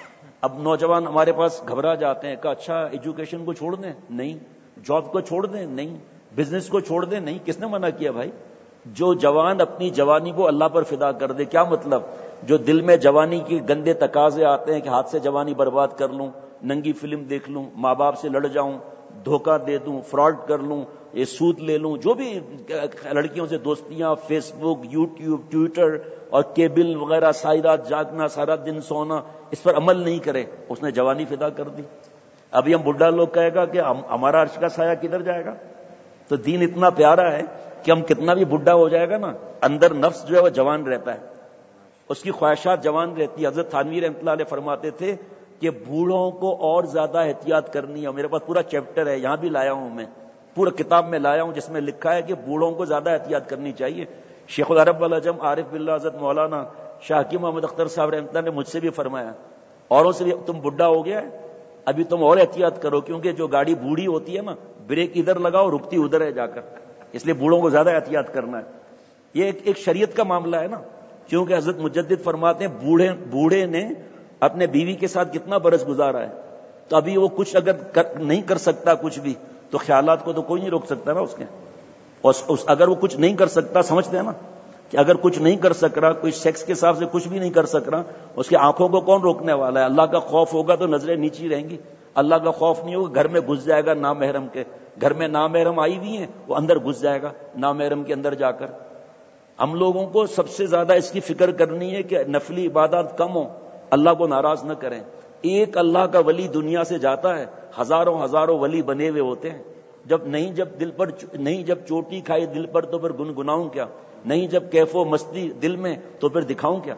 اب نوجوان ہمارے پاس گھبرا جاتے ہیں کہ اچھا ایجوکیشن کو چھوڑ دیں؟ نہیں. جاب کو چھوڑ دیں؟ نہیں. بزنس کو چھوڑ دیں؟ نہیں. کس نے منع کیا بھائی؟ جو جوان اپنی جوانی کو اللہ پر فدا کر دے. کیا مطلب؟ جو دل میں جوانی کے گندے تقاضے آتے ہیں کہ ہاتھ سے جوانی برباد کر لوں، ننگی فلم دیکھ لوں، ماں باپ سے لڑ جاؤں، دھوکہ دے دوں، فراڈ کر لوں، یہ سود لے لوں، جو بھی لڑکیوں سے دوستیاں، فیس بک، یوٹیوب، ٹویٹر اور کیبل وغیرہ، ساری رات جاگنا، سارا دن سونا، اس پر عمل نہیں کرے، اس نے جوانی فدا کر دی. ابھی ہم بڈھا لوگ کہے گا کہ ہمارا عرش کا سایہ کدھر جائے گا؟ تو دین اتنا پیارا ہے کہ ہم کتنا بھی بڈھا ہو جائے گا نا، اندر نفس جو ہے وہ جوان رہتا ہے، اس کی خواہشات جوان رہتی ہے. حضرت تھانوی رحمۃ اللہ علیہ فرماتے تھے کہ بوڑھوں کو اور زیادہ احتیاط کرنی ہے. میرے پاس پورا چیپٹر ہے، یہاں بھی لایا ہوں میں، پورا کتاب میں لایا ہوں جس میں لکھا ہے کہ بوڑھوں کو زیادہ احتیاط کرنی چاہیے. شیخ العرب والعجم عارف باللہ حضرت مولانا شاہ حکیم محمد اختر صاحب رحمۃ اللہ نے مجھ سے بھی فرمایا، اوروں سے بھی، تم بڈھا ہو گیا ہے ابھی تم اور احتیاط کرو، کیونکہ جو گاڑی بوڑھی ہوتی ہے نا بریک ادھر لگاؤ رکتی ادھر ہے جا کر، اس لیے بوڑھوں کو زیادہ احتیاط کرنا ہے. یہ ایک, ایک شریعت کا معاملہ ہے نا، کیونکہ حضرت مجدد فرماتے ہیں بوڑھے بوڑھے نے اپنے بیوی کے ساتھ کتنا برس گزارا ہے، تو ابھی وہ کچھ اگر کر, نہیں کر سکتا کچھ بھی، تو خیالات کو تو کوئی نہیں روک سکتا نا اس کے. اور اس, اگر وہ کچھ نہیں کر سکتا، سمجھتے ہیں نا کہ اگر کچھ نہیں کر سک رہا، کوئی سیکس کے حساب سے کچھ بھی نہیں کر سک رہا، اس کی آنکھوں کو کون روکنے والا ہے؟ اللہ کا خوف ہوگا تو نظریں نیچی رہیں گی، اللہ کا خوف نہیں ہوگا گھر میں گھس جائے گا نامحرم کے. گھر میں نامحرم آئی ہوئی ہیں، وہ اندر گھس جائے گا نامحرم کے اندر جا کر. ہم لوگوں کو سب سے زیادہ اس کی فکر کرنی ہے کہ نفلی عبادات کم ہو، اللہ کو ناراض نہ کریں. ایک اللہ کا ولی دنیا سے جاتا ہے، ہزاروں ہزاروں ولی بنے ہوئے ہوتے ہیں. جب نہیں جب دل پر نہیں جب چوٹی کھائی دل پر تو پھر گنگناؤں کیا، نہیں جب کیف و مستی دل میں تو پھر دکھاؤں کیا.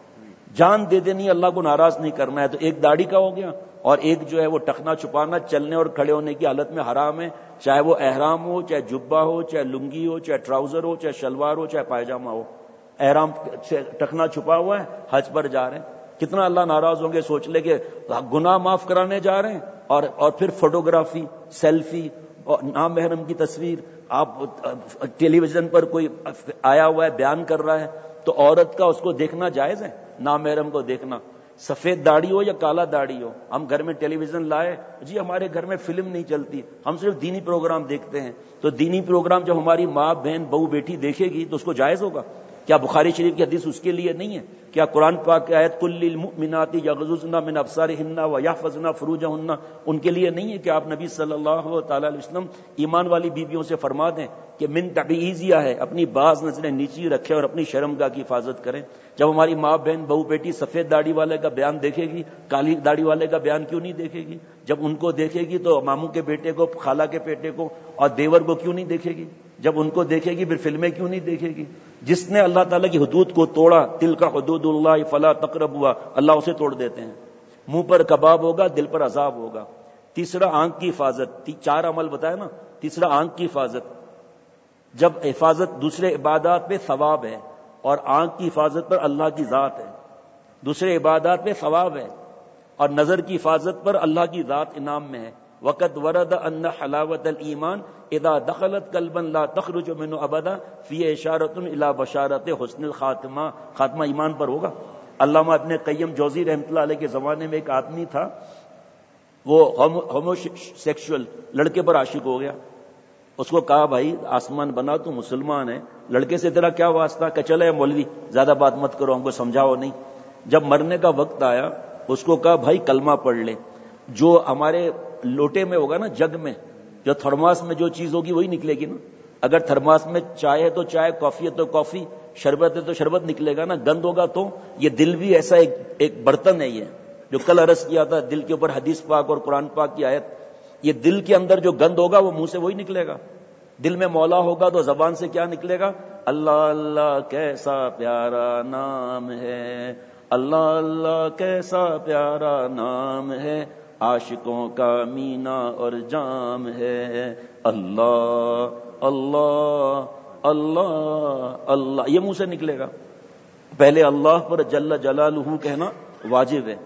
جان دے دینی، اللہ کو ناراض نہیں کرنا ہے. تو ایک داڑھی کا ہو گیا، اور ایک جو ہے وہ ٹخنا چھپانا چلنے اور کھڑے ہونے کی حالت میں حرام ہے، چاہے وہ احرام ہو، چاہے جبہ ہو، چاہے لنگی ہو، چاہے ٹراؤزر ہو، چاہے شلوار ہو، چاہے پائجامہ ہو. احرام سے ٹخنا چھپا ہوا ہے، حج پر جا رہے ہیں. کتنا اللہ ناراض ہوں گے سوچ لے کہ گناہ معاف کرانے جا رہے ہیں اور اور پھر فوٹوگرافی، سیلفی اور نامحرم کی تصویر. آپ ٹیلی ویژن پر کوئی آیا ہوا ہے بیان کر رہا ہے تو عورت کا اس کو دیکھنا جائز ہے؟ نامحرم کو دیکھنا، سفید داڑھی ہو یا کالا داڑھی ہو. ہم گھر میں ٹیلی ویژن لائے، جی ہمارے گھر میں فلم نہیں چلتی، ہم صرف دینی پروگرام دیکھتے ہیں. تو دینی پروگرام جب ہماری ماں بہن بہو بیٹی دیکھے گی تو اس کو جائز ہوگا؟ کیا بخاری شریف کی حدیث اس کے لیے نہیں ہے؟ کیا قرآن پاک کی آیت کل للمؤمنات یغضضن من ابصارهن ویحفظن فروجهن ان کے لیے نہیں ہے کہ آپ نبی صلی اللہ تعالی علیہ وسلم ایمان والی بیویوں سے فرما دیں کہ من تبعیضیہ ہے، اپنی بعض نظریں نیچی رکھیں اور اپنی شرمگاہ کی حفاظت کریں؟ جب ہماری ماں بہن بہو بیٹی سفید داڑھی والے کا بیان دیکھے گی، کالی داڑھی والے کا بیان کیوں نہیں دیکھے گی؟ جب ان کو دیکھے گی تو ماموں کے بیٹے کو، خالہ کے بیٹے کو اور دیور کو کیوں نہیں دیکھے گی؟ جب ان کو دیکھے گی پھر فلمیں کیوں نہیں دیکھے گی؟ جس نے اللہ تعالیٰ کی حدود کو توڑا، تلک حدود اللہ فلا تقربوها، اللہ اسے توڑ دیتے ہیں. منہ پر کباب ہوگا، دل پر عذاب ہوگا. تیسرا آنکھ کی حفاظت، چار عمل بتایا نا. تیسرا آنکھ کی حفاظت، جب حفاظت دوسرے عبادات پہ ثواب ہے اور آنکھ کی حفاظت پر اللہ کی ذات ہے. دوسرے عبادات پہ ثواب ہے اور نظر کی حفاظت پر اللہ کی ذات انعام میں ہے. وقت ورد ان حلاوت الایمان اذا دخلت قلبا لا تخرج منه ابدا فی اشارۃ الی بشارۃ حسن الخاتمہ. خاتمہ ایمان پر ہوگا. علامہ ابن قیم جوزی رحمۃ اللہ علیہ کے زمانے میں ایک آدمی تھا، وہ ہومو سیکشول لڑکے پر عاشق ہو گیا. اس کو کہا بھائی آسمان بنا تو مسلمان ہے، لڑکے سے تیرا کیا واسطہ؟ کہ چلے مولوی زیادہ بات مت کرو، ہم کو سمجھاؤ نہیں. جب مرنے کا وقت آیا اس کو کہا بھائی کلمہ پڑھ لے. جو ہمارے لوٹے میں ہوگا نا، جگ میں جو تھرماس میں جو چیز ہوگی وہی نکلے گی نا. اگر تھرماس میں چائے ہے تو چائے، کافی ہے تو کافی، شربت ہے تو شربت نکلے گا نا. گند ہوگا تو یہ دل بھی ایسا ایک ایک برتن ہے، یہ جو کل عرض کیا تھا دل کے اوپر حدیث پاک اور قرآن پاک کی آیت. یہ دل کے اندر جو گند ہوگا وہ منہ سے وہی نکلے گا. دل میں مولا ہوگا تو زبان سے کیا نکلے گا؟ اللہ اللہ کیسا پیارا نام ہے، اللہ اللہ کیسا پیارا نام ہے، عاشقوں کا مینا اور جام ہے، اللہ اللہ اللہ اللہ، یہ منہ سے نکلے گا. پہلے اللہ پر جل جلالہ کہنا واجب ہے.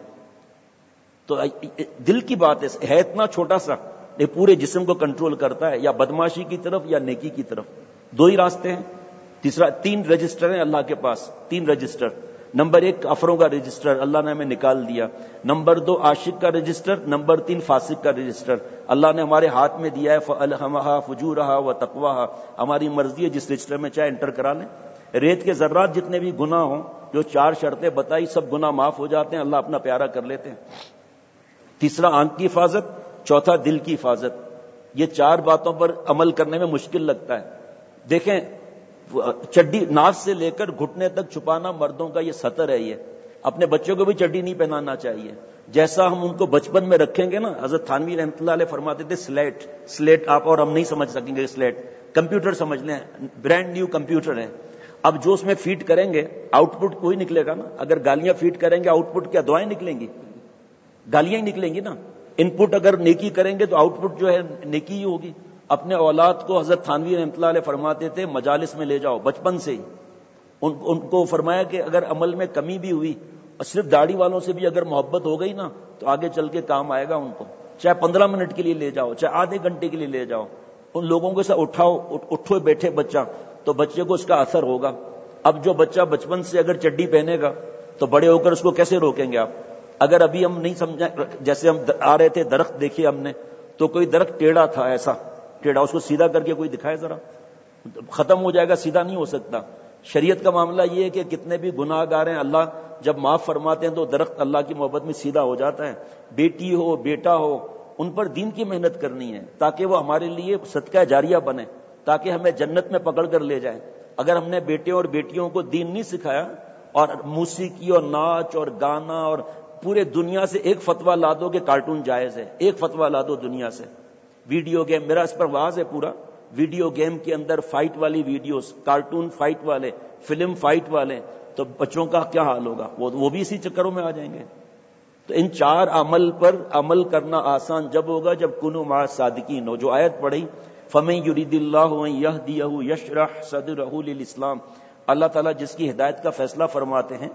تو دل کی بات ہے اتنا چھوٹا سا، یہ پورے جسم کو کنٹرول کرتا ہے، یا بدماشی کی طرف یا نیکی کی طرف. دو ہی راستے ہیں. تیسرا، تین رجسٹر ہیں اللہ کے پاس، تین رجسٹر. نمبر ایک کافروں کا رجسٹر، اللہ نے ہمیں نکال دیا. نمبر دو عاشق کا رجسٹر. نمبر تین فاسق کا رجسٹر. اللہ نے ہمارے ہاتھ میں دیا ہے فَأَلْهَمَهَا فُجُورَهَا وَتَقْوَاهَا. ہماری مرضی ہے جس رجسٹر میں چاہے انٹر کرا لیں. ریت کے ذرات جتنے بھی گناہ ہوں، جو چار شرطیں بتائی، سب گناہ معاف ہو جاتے ہیں، اللہ اپنا پیارا کر لیتے ہیں. تیسرا آنکھ کی حفاظت، چوتھا دل کی حفاظت. یہ چار باتوں پر عمل کرنے میں مشکل لگتا ہے. دیکھیں، چڈی ناف سے لے کر گھٹنے تک چھپانا مردوں کا یہ سطر ہے. یہ اپنے بچوں کو بھی چڈی نہیں پہنانا چاہیے. جیسا ہم ان کو بچپن میں رکھیں گے نا، حضرت تھانوی رحمۃ اللہ علیہ فرماتے تھے سلیٹ سلیٹ آپ اور ہم نہیں سمجھ سکیں گے. سلیٹ کمپیوٹر سمجھ لیں، برانڈ نیو کمپیوٹر ہے. اب جو اس میں فیڈ کریں گے آؤٹ پٹ وہی نکلے گا نا. اگر گالیاں فیڈ کریں گے آؤٹ پٹ کیا دعائیں نکلیں گی؟ گالیاں ہی نکلیں گی نا. ان پٹ اگر نیکی کریں گے تو آؤٹ پٹ جو ہے نیکی ہی ہوگی. اپنے اولاد کو حضرت تھانوی رحمۃ اللہ علیہ فرماتے تھے مجالس میں لے جاؤ بچپن سے ہی. ان, ان کو فرمایا کہ اگر عمل میں کمی بھی ہوئی اور صرف داڑھی والوں سے بھی اگر محبت ہو گئی نا تو آگے چل کے کام آئے گا ان کو. چاہے پندرہ منٹ کے لیے لے جاؤ، چاہے آدھے گھنٹے کے لیے لے جاؤ. ان لوگوں کو ساتھ اٹھاؤ، اٹھو بیٹھے بچہ، تو بچے کو اس کا اثر ہوگا. اب جو بچہ بچپن سے اگر چڈی پہنے گا تو بڑے ہو کر اس کو کیسے روکیں گے آپ؟ اگر ابھی ہم نہیں سمجھا، جیسے ہم آ رہے تھے درخت دیکھیے ہم نے، تو کوئی درخت ٹیڑھا تھا، ایسا ٹیڑھا، اس کو سیدھا کر کے کوئی دکھائے ذرا، ختم ہو جائے گا، سیدھا نہیں ہو سکتا. شریعت کا معاملہ یہ ہے کہ کتنے بھی گناہ گار ہیں اللہ جب معاف فرماتے ہیں تو درخت اللہ کی محبت میں سیدھا ہو جاتا ہے. بیٹی ہو بیٹا ہو، ان پر دین کی محنت کرنی ہے تاکہ وہ ہمارے لیے صدقہ جاریہ بنے، تاکہ ہمیں جنت میں پکڑ کر لے جائیں. اگر ہم نے بیٹے اور بیٹیوں کو دین نہیں سکھایا اور موسیقی اور ناچ اور گانا، اور پورے دنیا سے ایک فتویٰ لا دو کہ کارٹون جائز ہے، ایک فتویٰ لا دو دنیا سے. ویڈیو گیم، میرا اس پر واز ہے پورا، ویڈیو گیم کے اندر فائٹ والی ویڈیوز، کارٹون فائٹ والے، فلم فائٹ والے، تو بچوں کا کیا حال ہوگا؟ وہ وہ بھی اسی چکروں میں آ جائیں گے. تو ان چار عمل پر عمل کرنا آسان جب ہوگا جب کنوا مع الصادقین ہو. جو آیت پڑھی فَمَن يُرِدِ اللَّهُ أَن يَهْدِيَهُ يَشْرَحْ صَدْرَهُ لِلْإِسْلَامِ، اللہ تعالیٰ جس کی ہدایت کا فیصلہ فرماتے ہیں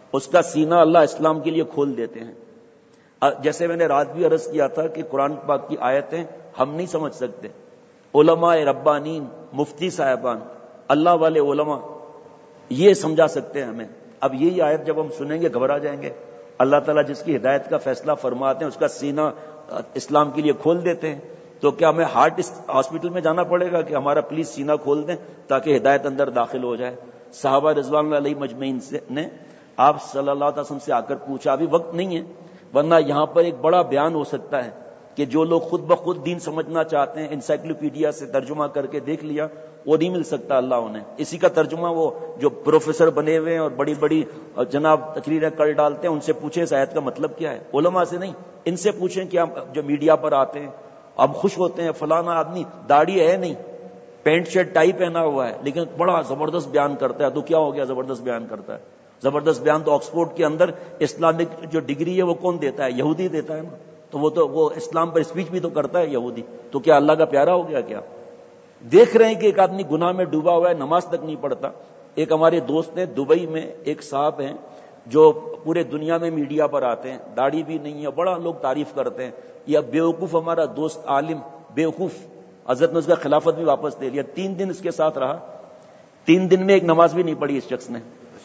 اس کا سینہ اللہ اسلام کے لیے کھول دیتے ہیں. جیسے میں نے رات بھی عرض کیا تھا کہ قرآن پاک کی آیتیں ہم نہیں سمجھ سکتے، علماء ربانین، مفتی صاحبان، اللہ والے علماء یہ سمجھا سکتے ہیں ہمیں. اب یہی آیت جب ہم سنیں گے گھبرا جائیں گے. اللہ تعالیٰ جس کی ہدایت کا فیصلہ فرماتے ہیں اس کا سینہ اسلام کے لیے کھول دیتے ہیں. تو کیا ہمیں ہارٹ ہاسپٹل میں جانا پڑے گا کہ ہمارا پلیز سینہ کھول دیں تاکہ ہدایت اندر داخل ہو جائے؟ صحابہ رضوان اللہ علیہ مجمعین سے نے آپ صلی اللہ علیہ وسلم سے آ کر پوچھا. ابھی وقت نہیں ہے ورنہ یہاں پر ایک بڑا بیان ہو سکتا ہے کہ جو لوگ خود بخود دین سمجھنا چاہتے ہیں انسائکلوپیڈیا سے ترجمہ کر کے دیکھ لیا وہ نہیں مل سکتا اللہ انہیں. اسی کا ترجمہ وہ جو پروفیسر بنے ہوئے ہیں اور بڑی بڑی جناب تقریریں کر ڈالتے ہیں ان سے پوچھیں اس آیت کا مطلب کیا ہے. علماء سے نہیں، ان سے پوچھیں کہ جو میڈیا پر آتے ہیں اب خوش ہوتے ہیں فلانا آدمی داڑھی ہے نہیں، پینٹ شرٹ ٹائی پہنا ہوا ہے لیکن بڑا زبردست بیان کرتا ہے. تو کیا ہو گیا زبردست بیان کرتا ہے؟ زبردست بیان تو آکسفورڈ کے اندر اسلامک جو ڈگری ہے وہ کون دیتا ہے؟ یہودی دیتا ہے نا. تو وہ تو وہ اسلام پر اسپیچ بھی تو کرتا ہے یہودی. تو کیا اللہ کا پیارا ہو گیا کیا؟ دیکھ رہے ہیں کہ ایک آدمی گناہ میں ڈوبا ہوا ہے، نماز تک نہیں پڑھتا. ایک ہمارے دوست نے دبئی میں ایک صاحب ہیں جو پورے دنیا میں میڈیا پر آتے ہیں، داڑھی بھی نہیں ہے، بڑا لوگ تعریف کرتے ہیں. یہ بیوقوف ہمارا دوست عالم بیوقوف حضرت نے اس کا خلافت بھی واپس لے لیا. تین دن اس کے ساتھ رہا، تین دن میں ایک نماز بھی نہیں پڑھی اس شخص نے،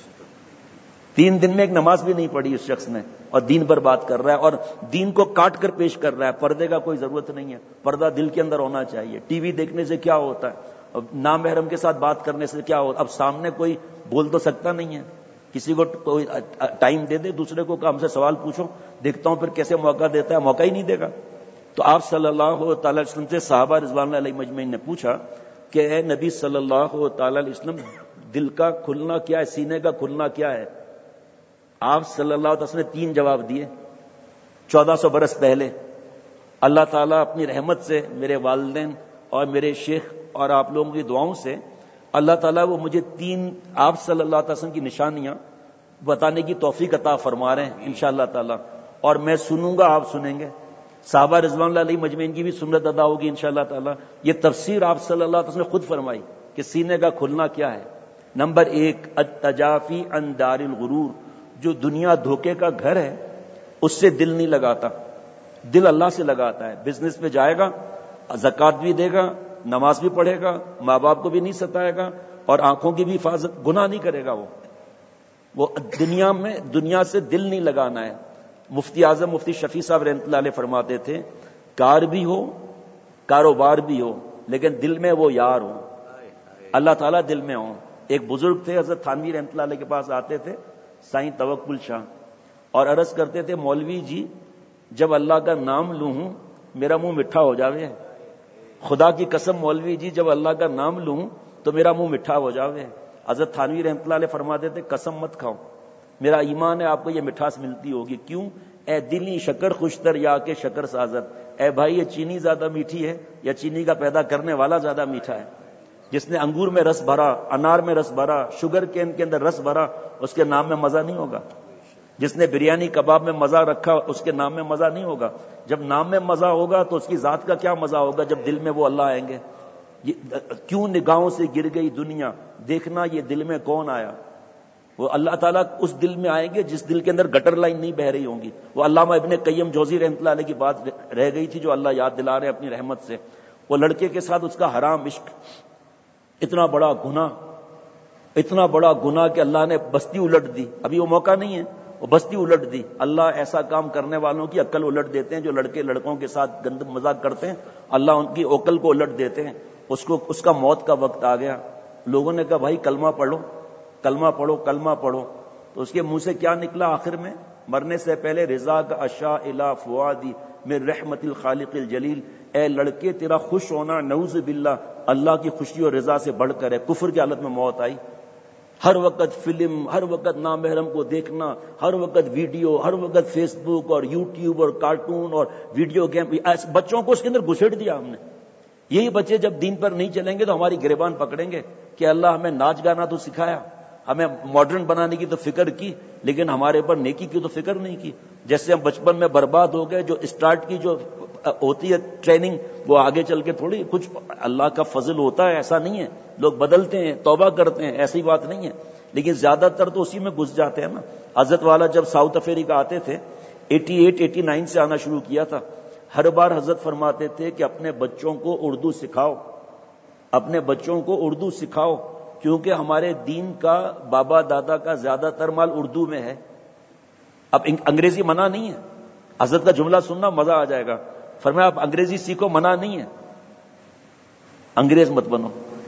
تین دن میں ایک نماز بھی نہیں پڑھی اس شخص نے، اور دین پر بات کر رہا ہے اور دین کو کاٹ کر پیش کر رہا ہے. پردے کا کوئی ضرورت نہیں ہے، پردہ دل کے اندر ہونا چاہیے. ٹی وی دیکھنے سے کیا ہوتا ہے؟ نامحرم کے ساتھ بات کرنے سے کیا ہوتا؟ اب سامنے کوئی بول تو سکتا نہیں ہے، کسی کو کوئی ٹائم دے دے دوسرے کو کہ ہم سے سوال پوچھو، دیکھتا ہوں پھر کیسے موقع دیتا ہے، موقع ہی نہیں دے گا. تو آپ صلی اللہ تعالی علیہ وسلم سے صحابہ رضوان اللہ علیہ مجمعین نے پوچھا کہ اے نبی صلی اللہ تعالی علیہ وسلم دل کا کھلنا کیا ہے، سینے کا کھلنا کیا ہے؟ آپ صلی اللہ علیہ وسلم نے تین جواب دیے. چودہ سو برس پہلے اللہ تعالیٰ اپنی رحمت سے میرے والدین اور میرے شیخ اور آپ لوگوں کی دعاؤں سے اللہ تعالیٰ وہ مجھے تین آپ صلی اللہ علیہ وسلم کی نشانیاں بتانے کی توفیق عطا فرما رہے ہیں انشاءاللہ تعالیٰ، اور میں سنوں گا آپ سنیں گے. صحابہ رضوان اللہ علیہ مجمعین کی بھی سنت ادا ہوگی انشاءاللہ تعالیٰ. یہ تفسیر آپ صلی اللہ علیہ وسلم نے خود فرمائی کہ سینے کا کھلنا کیا ہے. نمبر ایک التجافی عن دار الغرور، جو دنیا دھوکے کا گھر ہے اس سے دل نہیں لگاتا، دل اللہ سے لگاتا ہے. بزنس میں جائے گا، زکوٰۃ بھی دے گا، نماز بھی پڑھے گا، ماں باپ کو بھی نہیں ستائے گا اور آنکھوں کی بھی حفاظت، گناہ نہیں کرے گا. وہ وہ دنیا میں دنیا سے دل نہیں لگانا ہے. مفتی اعظم مفتی شفیع صاحب رحمۃ اللہ علیہ فرماتے تھے کار بھی ہو کاروبار بھی ہو لیکن دل میں وہ یار ہو، اللہ تعالیٰ دل میں ہو. ایک بزرگ تھے حضرت تھانوی رحمۃ اللہ علیہ کے پاس آتے تھے سائیں توکل شاہ اور عرض کرتے تھے مولوی جی جب اللہ کا نام لوں میرا منہ میٹھا ہو جاوے، خدا کی قسم مولوی جی جب اللہ کا نام لوں تو میرا منہ میٹھا ہو جاوے. حضرت تھانوی رحمۃ اللہ علیہ فرماتے تھے قسم مت کھاؤ، میرا ایمان ہے آپ کو یہ مٹھاس ملتی ہوگی. کیوں؟ اے دلی شکر خوشتر یا کے شکر سازت، اے بھائی یہ چینی زیادہ میٹھی ہے یا چینی کا پیدا کرنے والا زیادہ میٹھا ہے؟ جس نے انگور میں رس بھرا، انار میں رس بھرا، شوگر کین کے اندر رس بھرا، اس کے نام میں مزہ نہیں ہوگا. جس نے بریانی کباب میں مزہ رکھا اس کے نام میں مزہ نہیں ہوگا. جب نام میں مزہ ہوگا تو اس کی ذات کا کیا مزہ ہوگا جب دل میں وہ اللہ آئیں گے. کیوں نگاہوں سے گر گئی دنیا، دیکھنا یہ دل میں کون آیا. وہ اللہ تعالیٰ اس دل میں آئیں گے جس دل کے اندر گٹر لائن نہیں بہ رہی ہوں گی. وہ علامہ ابن قیم جوزی رحمۃ اللہ علیہ کی بات رہ گئی تھی جو اللہ یاد دلا رہے اپنی رحمت سے. وہ لڑکے کے ساتھ اس کا حرام عشق، اتنا بڑا گناہ، اتنا بڑا گناہ کہ اللہ نے بستی الٹ دی. ابھی وہ موقع نہیں ہے، وہ بستی الٹ دی. اللہ ایسا کام کرنے والوں کی عقل الٹ دیتے ہیں جو لڑکے لڑکوں کے ساتھ گند مذاق کرتے ہیں، اللہ ان کی عقل کو الٹ دیتے ہیں. اس کو اس کا موت کا وقت آ گیا. لوگوں نے کہا بھائی کلمہ پڑھو کلمہ پڑھو کلمہ پڑھو. تو اس کے منہ سے کیا نکلا آخر میں؟ مرنے سے پہلے رضا کا اشا الا فؤادی من رحمت الخالق الجلیل. اے لڑکے تیرا خوش ہونا نعوذ باللہ اللہ کی خوشی اور رضا سے بڑھ کر ہے. کفر کی حالت میں موت آئی. ہر وقت فلم، ہر وقت نامحرم کو دیکھنا، ہر وقت ویڈیو، ہر وقت فیس بک اور یوٹیوب اور کارٹون اور ویڈیو گیم. بچوں کو اس کے اندر گھسیٹ دیا ہم نے. یہی بچے جب دین پر نہیں چلیں گے تو ہماری گریبان پکڑیں گے کہ اللہ ہمیں ناچ گانا تو سکھایا، ہمیں ماڈرن بنانے کی تو فکر کی لیکن ہمارے پر نیکی کی تو فکر نہیں کی. جیسے ہم بچپن میں برباد ہو گئے، جو اسٹارٹ کی جو ہوتی ہے ٹریننگ وہ آگے چل کے تھوڑی کچھ اللہ کا فضل ہوتا ہے، ایسا نہیں ہے. لوگ بدلتے ہیں، توبہ کرتے ہیں، ایسی بات نہیں ہے. لیکن زیادہ تر تو اسی میں گھس جاتے ہیں نا. حضرت والا جب ساؤتھ افریقہ آتے تھے اٹھاسی اٹھاسی سے آنا شروع کیا تھا. ہر بار حضرت فرماتے تھے کہ اپنے بچوں کو اردو سکھاؤ, اپنے بچوں کو اردو سکھاؤ, کیونکہ ہمارے دین کا بابا دادا کا زیادہ تر مال اردو میں ہے. اب انگریزی منع نہیں ہے. حضرت کا جملہ سننا مزہ آ جائے گا. فرمایا آپ انگریزی سیکھو, منع نہیں ہے, انگریز مت بنو.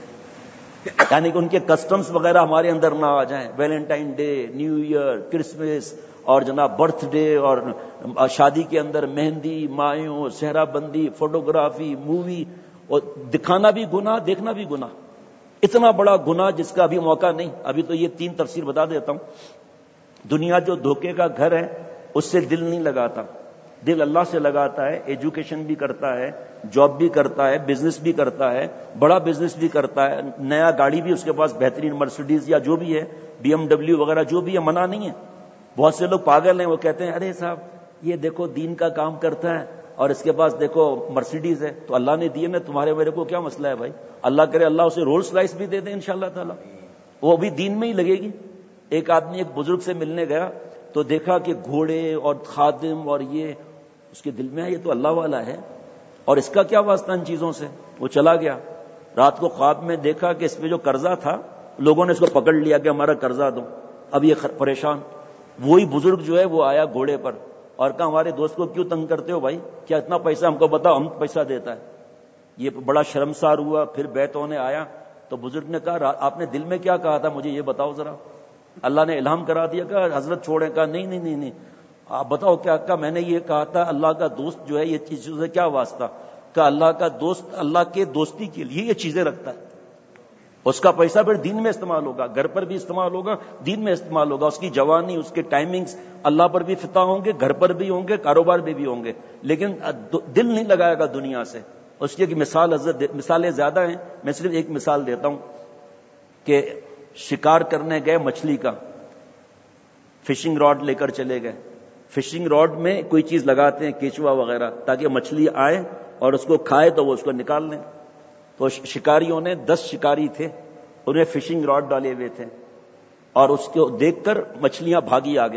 یعنی کہ ان کے کسٹمز وغیرہ ہمارے اندر نہ آ جائیں. Valentine Day, new year, Christmas اور جناب برتھ ڈے اور شادی کے اندر مہندی, مایوں, صحرا بندی, فوٹوگرافی, مووی, اور دکھانا بھی گناہ, دیکھنا بھی گناہ. اتنا بڑا گناہ جس کا ابھی موقع نہیں. ابھی تو یہ تین تفسیر بتا دیتا ہوں. دنیا جو دھوکے کا گھر ہے اس سے دل نہیں لگاتا, دل اللہ سے لگاتا ہے. ایجوکیشن بھی کرتا ہے, جاب بھی کرتا ہے, بزنس بھی کرتا ہے, بڑا بزنس بھی کرتا ہے, نیا گاڑی بھی اس کے پاس بہترین مرسیڈیز یا جو بھی ہے, بی ایم ڈبلیو وغیرہ جو بھی ہے, منع نہیں ہے. بہت سے لوگ پاگل ہیں, وہ کہتے ہیں ارے صاحب یہ دیکھو دین کا کام کرتا ہے اور اس کے پاس دیکھو مرسیڈیز ہے. تو اللہ نے دیے نا, تمہارے میرے کو کیا مسئلہ ہے بھائی؟ اللہ کرے اللہ اسے رولس رائس بھی دے دے انشاءاللہ تعالی, وہ بھی دین میں ہی لگے گی. ایک آدمی ایک بزرگ سے ملنے گیا تو دیکھا کہ گھوڑے اور خادم اور یہ, اس کے دل میں یہ تو اللہ والا ہے اور اس کا کیا واسطہ ان چیزوں سے. وہ چلا گیا. رات کو خواب میں دیکھا کہ اس میں جو قرضہ تھا لوگوں نے اس کو پکڑ لیا کہ ہمارا قرضہ دو. اب یہ پریشان. وہی بزرگ جو ہے وہ آیا گھوڑے پر اور کہا ہمارے دوست کو کیوں تنگ کرتے ہو بھائی, کیا اتنا پیسہ ہم کو بتاؤ, ہم پیسہ دیتا ہے. یہ بڑا شرمسار ہوا. پھر بیت ہونے آیا تو بزرگ نے کہا آپ نے دل میں کیا کہا تھا, مجھے یہ بتاؤ ذرا. اللہ نے الہام کرا دیا. کہ حضرت چھوڑیں. کہا نہیں نہیں نہیں نہیں آپ بتاؤ کیا. کہا میں نے یہ کہا تھا اللہ کا دوست جو ہے یہ چیزوں سے کیا واسطہ. کہ اللہ کا دوست اللہ کے دوستی کے لیے یہ چیزیں رکھتا ہے, اس کا پیسہ پھر دین میں استعمال ہوگا, گھر پر بھی استعمال ہوگا, دین میں استعمال ہوگا. اس کی جوانی, اس کے ٹائمنگز اللہ پر بھی فتح ہوں گے, گھر پر بھی ہوں گے, کاروبار میں بھی ہوں گے, لیکن دل نہیں لگائے گا دنیا سے. اس کی ایک مثال حضرت, مثالیں زیادہ ہیں, میں صرف ایک مثال دیتا ہوں کہ شکار کرنے گئے مچھلی کا, فشنگ راڈ لے کر چلے گئے. فشنگ راڈ میں کوئی چیز لگاتے ہیں, کیچوا وغیرہ, تاکہ مچھلی آئے اور اس کو کھائے تو وہ اس کو نکال لیں. تو شکاریوں نے, دس شکاری تھے, انہیں فشنگ راڈ ڈالے ہوئے تھے اور اس کو دیکھ کر مچھلیاں بھاگی آگے.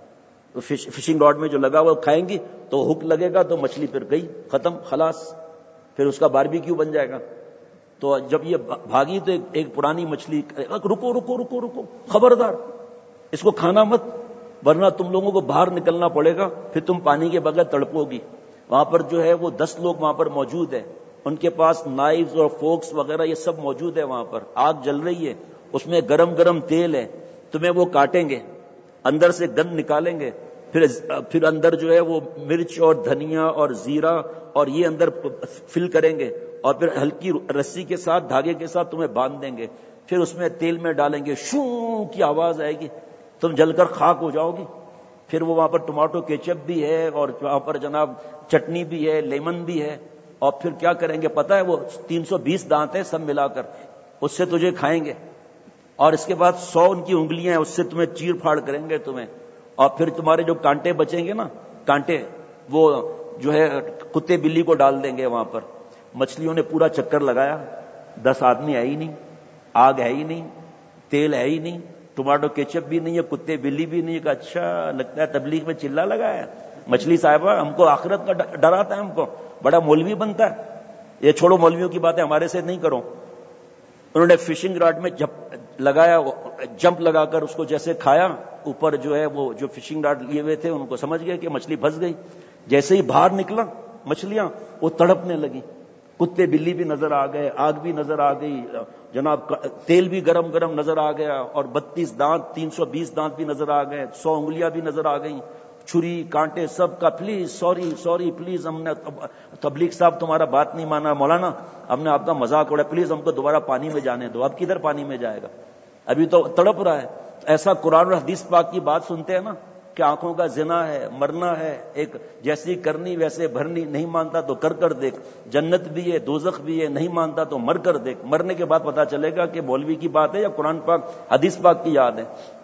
تو فشنگ راڈ میں جو لگا وہ کھائیں گی تو ہک لگے گا تو مچھلی پھر گئی, ختم, خلاص, پھر اس کا باربیکیو بن جائے گا. تو جب یہ بھاگی تو ایک, ایک پرانی مچھلی, رکو رکو رکو رکو خبردار اس کو کھانا مت, ورنہ تم لوگوں کو باہر نکلنا پڑے گا, پھر تم پانی کے بغیر تڑپو گی. وہاں پر جو ہے وہ دس لوگ وہاں پر موجود ہیں, ان کے پاس نائفز اور فورکس وغیرہ یہ سب موجود ہے. وہاں پر آگ جل رہی ہے, اس میں گرم گرم تیل ہے, تمہیں وہ کاٹیں گے, اندر سے گند نکالیں گے, پھر پھر اندر جو ہے وہ مرچ اور دھنیا اور زیرہ اور یہ اندر فل کریں گے, اور پھر ہلکی رسی کے ساتھ, دھاگے کے ساتھ تمہیں باندھ دیں گے, پھر اس میں تیل میں ڈالیں گے, شوں کی آواز آئے گی, تم جل کر خاک ہو جاؤ گی. پھر وہ وہاں پر ٹماٹو کیچپ بھی ہے اور وہاں پر جناب چٹنی بھی ہے, لیمن بھی ہے, اور پھر کیا کریں گے پتہ ہے, وہ تین سو بیس دانت ہیں سب ملا کر, اس سے تجھے کھائیں گے, اور اس کے بعد سو ان کی انگلیاں ہیں, اس سے تمہیں چیر پھاڑ کریں گے تمہیں, اور پھر تمہارے جو کانٹے بچیں گے نا, کانٹے وہ جو ہے کتے بلی کو ڈال دیں گے وہاں پر. مچھلیوں نے پورا چکر لگایا, دس آدمی ہے ہی نہیں, آگ ہے ہی نہیں, تیل ہے ہی نہیں, ٹماٹو کیچپ بھی نہیں ہے, کتے بلی بھی نہیں. کہ اچھا لگتا ہے تبلیغ میں چلا لگایا مچھلی صاحبہ, ہم کو آخرت کا ڈراتا ہے, ہم کو بڑا مولوی بنتا ہے. یہ چھوڑو مولویوں کی باتیں, ہمارے سے نہیں کرو. انہوں نے فشنگ راڈ میں جب لگایا, جمپ لگا کر اس کو جیسے کھایا, اوپر جو ہے وہ جو فشنگ راڈ لیے ہوئے تھے ان کو سمجھ گئے کہ مچھلی پھنس گئی. جیسے ہی باہر نکلا مچھلیاں وہ تڑپنے لگی, کتے بلی بھی نظر آ گئے, آگ بھی نظر آ گئی, جناب تیل بھی گرم گرم نظر آ گیا, اور بتیس دانت, تین سو بیس دانت بھی نظر آ گئے, سو انگلیاں بھی نظر آ گئیں, چھری کانٹے سب کا. پلیز سوری سوری پلیز, ہم نے تبلیغ صاحب تمہارا بات نہیں مانا, مولانا ہم نے آپ کا مذاق اڑایا, پلیز ہم کو دوبارہ پانی میں جانے دو. اب کدھر پانی میں جائے گا, ابھی تو تڑپ رہا ہے. ایسا قرآن اور حدیث پاک کی بات سنتے ہیں نا کہ آنکھوں کا زنا ہے, مرنا ہے, ایک جیسی کرنی ویسے بھرنی, نہیں مانتا تو کر کر دیکھ, جنت بھی ہے دوزخ بھی ہے, نہیں مانتا تو مر کر دیکھ. مرنے کے بعد پتا چلے گا کہ مولوی کی بات ہے یا قرآن پاک حدیث پاک کی یاد ہے,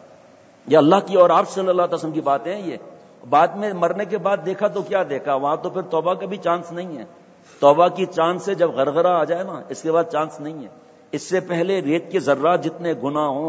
یا اللہ کی اور آپ صلی اللہ علیہ وسلم کی باتیں ہیں. یہ بعد میں مرنے کے بعد دیکھا تو کیا دیکھا, وہاں تو پھر توبہ کا بھی چانس نہیں ہے. توبہ کی چاند سے جب غرغرہ آ جائے نا, اس کے بعد چانس نہیں ہے. اس سے پہلے ریت کے ذرات جتنے گناہ ہوں,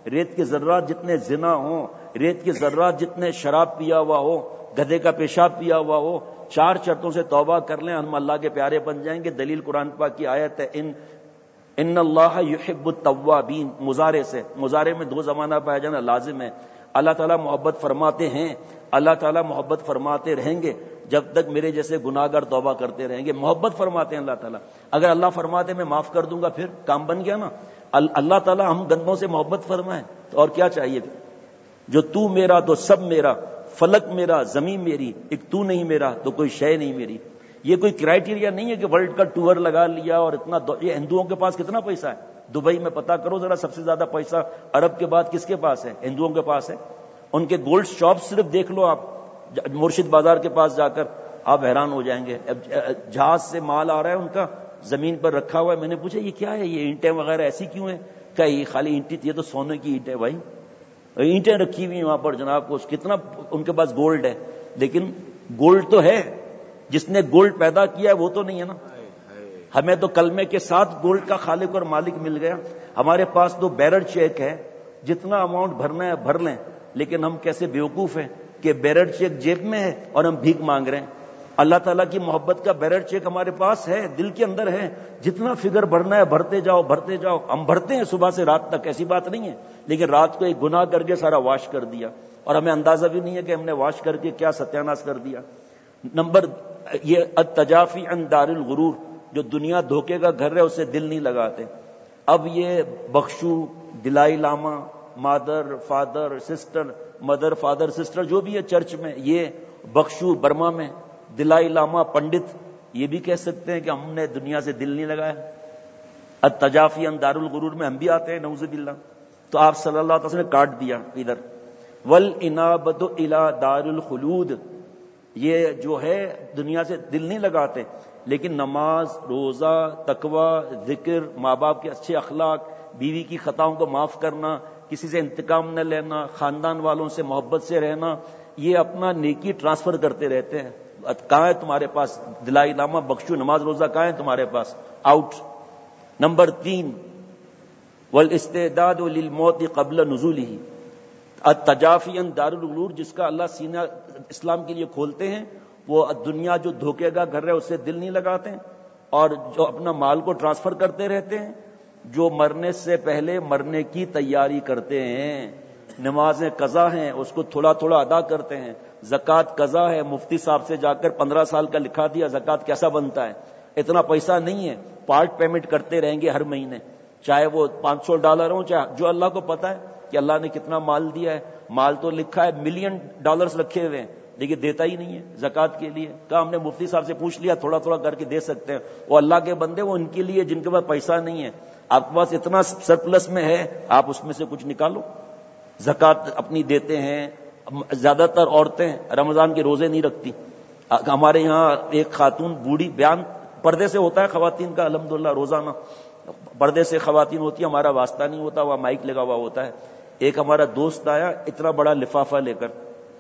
ریت کے ذرات جتنے زنا ہوں، ریت کے ذرات جتنے شراب پیا ہوا ہو، گدھے کا پیشاب پیا ہوا ہو، چار شرطوں سے توبہ کر لیں، ہم اللہ کے پیارے بن جائیں گے۔ دلیل قرآن پاک کی آیت ہے، ان ان اللہ یحب التوابین، مضارع سے، مضارع میں دو زمانہ پایا جانا لازم ہے۔ اللہ تعالیٰ محبت فرماتے ہیں، اللہ تعالیٰ محبت فرماتے رہیں گے جب تک میرے جیسے گناہگار توبہ کرتے رہیں گے۔ محبت فرماتے ہیں اللہ تعالیٰ، اگر اللہ فرماتے میں معاف کر دوں گا پھر کام بن گیا نا۔ اللہ تعالیٰ ہم بندوں سے محبت فرمائے تو اور کیا چاہیے؟ جو تو میرا تو سب میرا، فلک میرا زمین میری، ایک تو نہیں میرا تو کوئی شے نہیں میری۔ یہ کوئی کرائٹیریا نہیں ہے کہ ورلڈ کا ٹور لگا لیا اور اتنا دو... یہ ہندوؤں کے پاس کتنا پیسہ ہے دبئی میں؟ پتا کرو ذرا، سب سے زیادہ پیسہ عرب کے بعد کس کے پاس ہے؟ ہندوؤں کے پاس ہے۔ ان کے گولڈ شاپ صرف دیکھ لو آپ، مرشد بازار کے پاس جا کر آپ حیران ہو جائیں گے۔ جہاز سے مال آ رہا ہے ان کا، زمین پر رکھا ہوا ہے۔ میں نے پوچھا یہ کیا ہے، یہ اینٹیں وغیرہ ایسی کیوں ہیں؟ کیا یہ خالی اینٹیں؟ یہ تو سونے کی اینٹ ہے بھائی، اینٹیں رکھی ہوئی ہیں وہاں پر جناب کو، کتنا ان کے پاس گولڈ ہے۔ لیکن گولڈ تو ہے، جس نے گولڈ پیدا کیا ہے وہ تو نہیں ہے نا۔ ہمیں تو کلمے کے ساتھ گولڈ کا خالق اور مالک مل گیا۔ ہمارے پاس تو بیرر چیک ہے، جتنا اماؤنٹ بھرنا ہے بھر لیں، لیکن ہم کیسے بیوقوف ہیں کہ بیرر چیک جیب میں ہے اور ہم بھیک مانگ رہے ہیں۔ اللہ تعالیٰ کی محبت کا بیرر چیک ہمارے پاس ہے، دل کے اندر ہے، جتنا فگر بھرنا ہے بھرتے جاؤ بھرتے جاؤ۔ ہم بھرتے ہیں صبح سے رات تک، ایسی بات نہیں ہے، لیکن رات کو ایک گناہ کر کے سارا واش کر دیا اور ہمیں اندازہ بھی نہیں ہے کہ ہم نے واش کر کے کیا ستیاناش کر دیا۔ نمبر یہ التجافی عن دار الغرور، جو دنیا دھوکے کا گھر ہے اسے دل نہیں لگاتے۔ اب یہ بخشو، Dalai Lama, mother father sister, mother father sister جو بھی ہے چرچ میں، یہ بخشو برما میں، دلائی لاما پنڈت، یہ بھی کہہ سکتے ہیں کہ ہم نے دنیا سے دل نہیں لگایا۔ التجافی عن دار الغرور میں ہم بھی آتے ہیں نعوذ باللہ۔ تو آپ صلی اللہ علیہ وسلم نے کاٹ دیا ادھر۔ والانابۃ الی دار الخلود، یہ جو ہے دنیا سے دل نہیں لگاتے، لیکن نماز، روزہ، تقوی، ذکر، ماں باپ کے اچھے اخلاق، بیوی کی خطاؤں کو معاف کرنا، کسی سے انتقام نہ لینا، خاندان والوں سے محبت سے رہنا، یہ اپنا نیکی ٹرانسفر کرتے رہتے ہیں۔ کہاں ہے تمہارے پاس دلائی لاما، بخشو، نماز، روزہ کہاں ہے تمہارے پاس؟ آؤٹ۔ نمبر تین، والاستعداد للموت قبل نزولہ، التجافی عن دار الغرور، جس کا اللہ سینہ اسلام کے لیے کھولتے ہیں، وہ دنیا جو دھوکے کا گھر ہے اس سے دل نہیں لگاتے ہیں، اور جو اپنا مال کو ٹرانسفر کرتے رہتے ہیں، جو مرنے سے پہلے مرنے کی تیاری کرتے ہیں۔ نمازیں قضا ہیں، اس کو تھوڑا تھوڑا ادا کرتے ہیں۔ زکوٰۃ قضا ہے، مفتی صاحب سے جا کر پندرہ سال کا لکھا دیا زکوٰۃ کیسا بنتا ہے، اتنا پیسہ نہیں ہے، پارٹ پیمنٹ کرتے رہیں گے ہر مہینے، چاہے وہ پانچ سو ڈالر ہوں، چاہے جو اللہ کو پتا ہے کہ اللہ نے کتنا مال دیا ہے۔ مال تو لکھا ہے ملین ڈالرز رکھے ہوئے ہیں، لیکن دیتا ہی نہیں ہے زکوٰۃ کے لیے۔ کہا ہم نے مفتی صاحب سے پوچھ لیا، تھوڑا تھوڑا کر کے دے سکتے ہیں۔ وہ اللہ کے بندے، وہ ان کے لیے جن کے پاس پیسہ نہیں ہے۔ آپ کے پاس اتنا سرپلس میں ہے، آپ اس میں سے کچھ نکالو۔ زکوٰۃ اپنی دیتے ہیں۔ زیادہ تر عورتیں رمضان کے روزے نہیں رکھتی۔ ہمارے یہاں ایک خاتون بوڑھی، بیان پردے سے ہوتا ہے خواتین کا الحمدللہ روزانہ، پردے سے خواتین ہوتی ہے، ہمارا واسطہ نہیں ہوتا، وہ مائک لگا ہوا ہوتا ہے۔ ایک ہمارا دوست آیا اتنا بڑا لفافہ لے کر،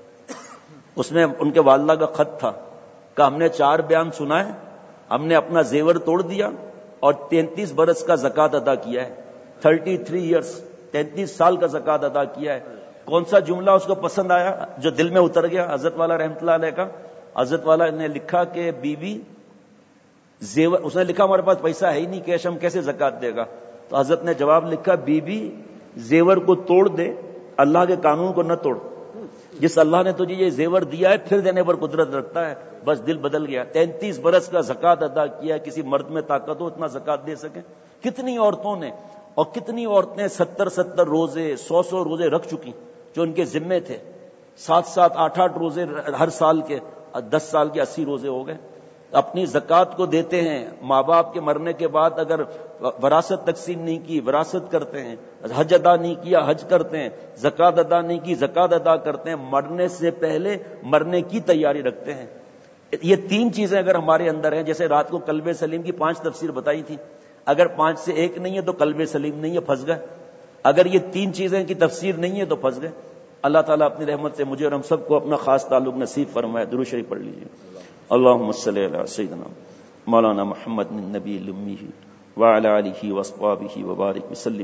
اس میں ان کے والدہ کا خط تھا، کہ ہم نے چار بیان سنا ہے، ہم نے اپنا زیور توڑ دیا اور تینتیس برس کا زکوٰۃ ادا کیا ہے، تھرٹی تھری ایئرس، تینتیس سال کا زکوٰۃ ادا کیا ہے۔ کون سا جملہ اس کو پسند آیا جو دل میں اتر گیا حضرت والا رحمۃ اللہ علیہ کا؟ حضرت والا نے لکھا کہ بی بی زیور، اس نے لکھا ہمارے پاس پیسہ ہے ہی نہیں، کیش ہم کیسے زکوٰۃ دے گا؟ تو حضرت نے جواب لکھا، بی بی زیور کو توڑ دے، اللہ کے قانون کو نہ توڑ۔ جس اللہ نے تجھے یہ زیور دیا ہے پھر دینے پر قدرت رکھتا ہے۔ بس دل بدل گیا۔ تینتیس برس کا زکوٰۃ ادا کیا، کسی مرد میں طاقت ہو اتنا زکوٰۃ دے سکے؟ کتنی عورتوں نے، اور کتنی عورتیں ستر ستر روزے، سو سو روزے رکھ چکی جو ان کے ذمے تھے، سات سات آٹھ آٹھ روزے ہر سال کے، دس سال کے اسی روزے ہو گئے۔ اپنی زکوٰۃ کو دیتے ہیں، ماں باپ کے مرنے کے بعد اگر وراثت تقسیم نہیں کی وراثت کرتے ہیں، حج ادا نہیں کیا حج کرتے ہیں، زکوٰۃ ادا نہیں کی زکوٰۃ ادا کرتے ہیں، مرنے سے پہلے مرنے کی تیاری رکھتے ہیں۔ یہ تین چیزیں اگر ہمارے اندر ہیں، جیسے رات کو قلب سلیم کی پانچ تفسیر بتائی تھی، اگر پانچ سے ایک نہیں ہے تو قلب سلیم نہیں ہے، پھنس گئے۔ اگر یہ تین چیزیں کی تفسیر نہیں ہے تو پھنس گئے۔ اللہ تعالیٰ اپنی رحمت سے مجھے اور ہم سب کو اپنا خاص تعلق نصیب فرمائے۔ درود شریف پڑھ لیجیے۔ اللہم صلی علی سیدنا مولانا محمد النبی الامی وعلی آلہ واصحابہ وبارک وسلم۔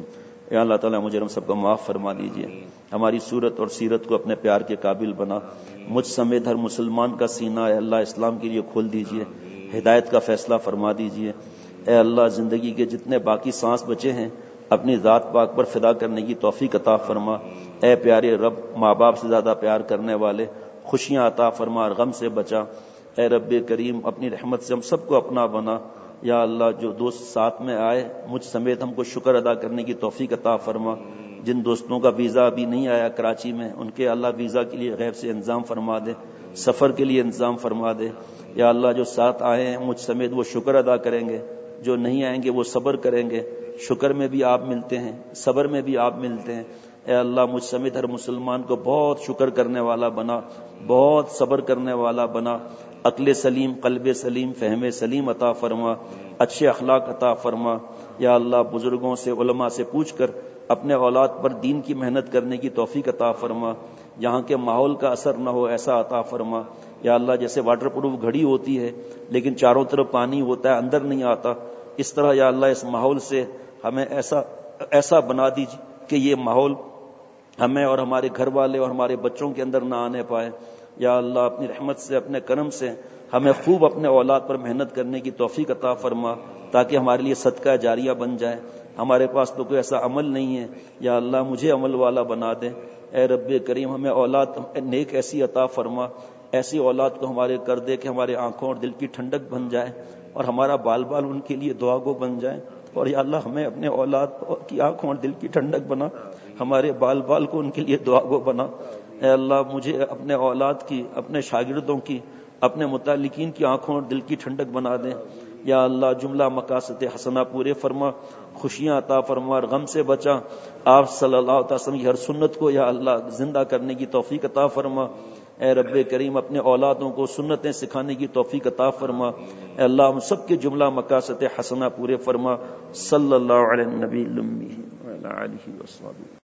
یا اللہ تعالیٰ مجھے ہم سب کو معاف فرما دیجیے، ہماری صورت اور سیرت کو اپنے پیار کے قابل بنا، مجھ سمیت ہر مسلمان کا سینہ اے اللہ اسلام کے لیے کھول دیجیے، ہدایت کا فیصلہ فرما دیجیے۔ اے اللہ زندگی کے جتنے باقی سانس بچے ہیں اپنی ذات پاک پر فدا کرنے کی توفیق عطا فرما۔ اے پیارے رب، ماں باپ سے زیادہ پیار کرنے والے، خوشیاں عطا فرما اور غم سے بچا۔ اے رب کریم، اپنی رحمت سے ہم سب کو اپنا بنا۔ یا اللہ جو دوست ساتھ میں آئے مجھ سمیت ہم کو شکر ادا کرنے کی توفیق عطا فرما۔ جن دوستوں کا ویزا ابھی نہیں آیا کراچی میں، ان کے اللہ ویزا کے لیے غیب سے انتظام فرما دے، سفر کے لیے انتظام فرما دے۔ یا اللہ جو ساتھ آئے ہیں مجھ سمیت وہ شکر ادا کریں گے، جو نہیں آئیں گے وہ صبر کریں گے۔ شکر میں بھی آپ ملتے ہیں، صبر میں بھی آپ ملتے ہیں۔ اے اللہ مجھ سمیت ہر مسلمان کو بہت شکر کرنے والا بنا، بہت صبر کرنے والا بنا۔ عقل سلیم، قلب سلیم، فہم سلیم عطا فرما، اچھے اخلاق عطا فرما۔ یا اللہ بزرگوں سے، علماء سے پوچھ کر اپنے اولاد پر دین کی محنت کرنے کی توفیق عطا فرما، یہاں کے ماحول کا اثر نہ ہو ایسا عطا فرما۔ یا اللہ جیسے واٹر پروف گھڑی ہوتی ہے لیکن چاروں طرف پانی ہوتا ہے اندر نہیں آتا، اس طرح یا اللہ اس ماحول سے ہمیں ایسا ایسا بنا دیجیے کہ یہ ماحول ہمیں اور ہمارے گھر والے اور ہمارے بچوں کے اندر نہ آنے پائے۔ یا اللہ اپنی رحمت سے، اپنے کرم سے ہمیں خوب اپنے اولاد پر محنت کرنے کی توفیق عطا فرما، تاکہ ہمارے لیے صدقہ جاریہ بن جائے۔ ہمارے پاس تو کوئی ایسا عمل نہیں ہے، یا اللہ مجھے عمل والا بنا دے۔ اے رب کریم ہمیں اولاد نیک ایسی عطا فرما، ایسی اولاد کو ہمارے کر دے کہ ہمارے آنکھوں اور دل کی ٹھنڈک بن جائے اور ہمارا بال بال ان کے لیے دعا گو بن جائے۔ اور یا اللہ ہمیں اپنے اولاد کی آنکھوں اور دل کی ٹھنڈک بنا، ہمارے بال بال کو ان کے لیے دعا گو بنا۔ اے اللہ مجھے اپنے اولاد کی، اپنے شاگردوں کی، اپنے متعلقین کی آنکھوں اور دل کی ٹھنڈک بنا دیں۔ یا اللہ جملہ مقاصد حسنہ پورے فرما، خوشیاں عطا فرما اور غم سے بچا۔ آپ صلی اللہ علیہ وسلم کی ہر سنت کو یا اللہ زندہ کرنے کی توفیق عطا فرما۔ اے رب کریم اپنے اولادوں کو سنتیں سکھانے کی توفیق عطا فرما۔ اے اللہ ہم سب کے جملہ مقاصد حسنہ پورے فرما۔ صلی اللہ علیہ نبی الامی وعلی آلہ وصحبہ۔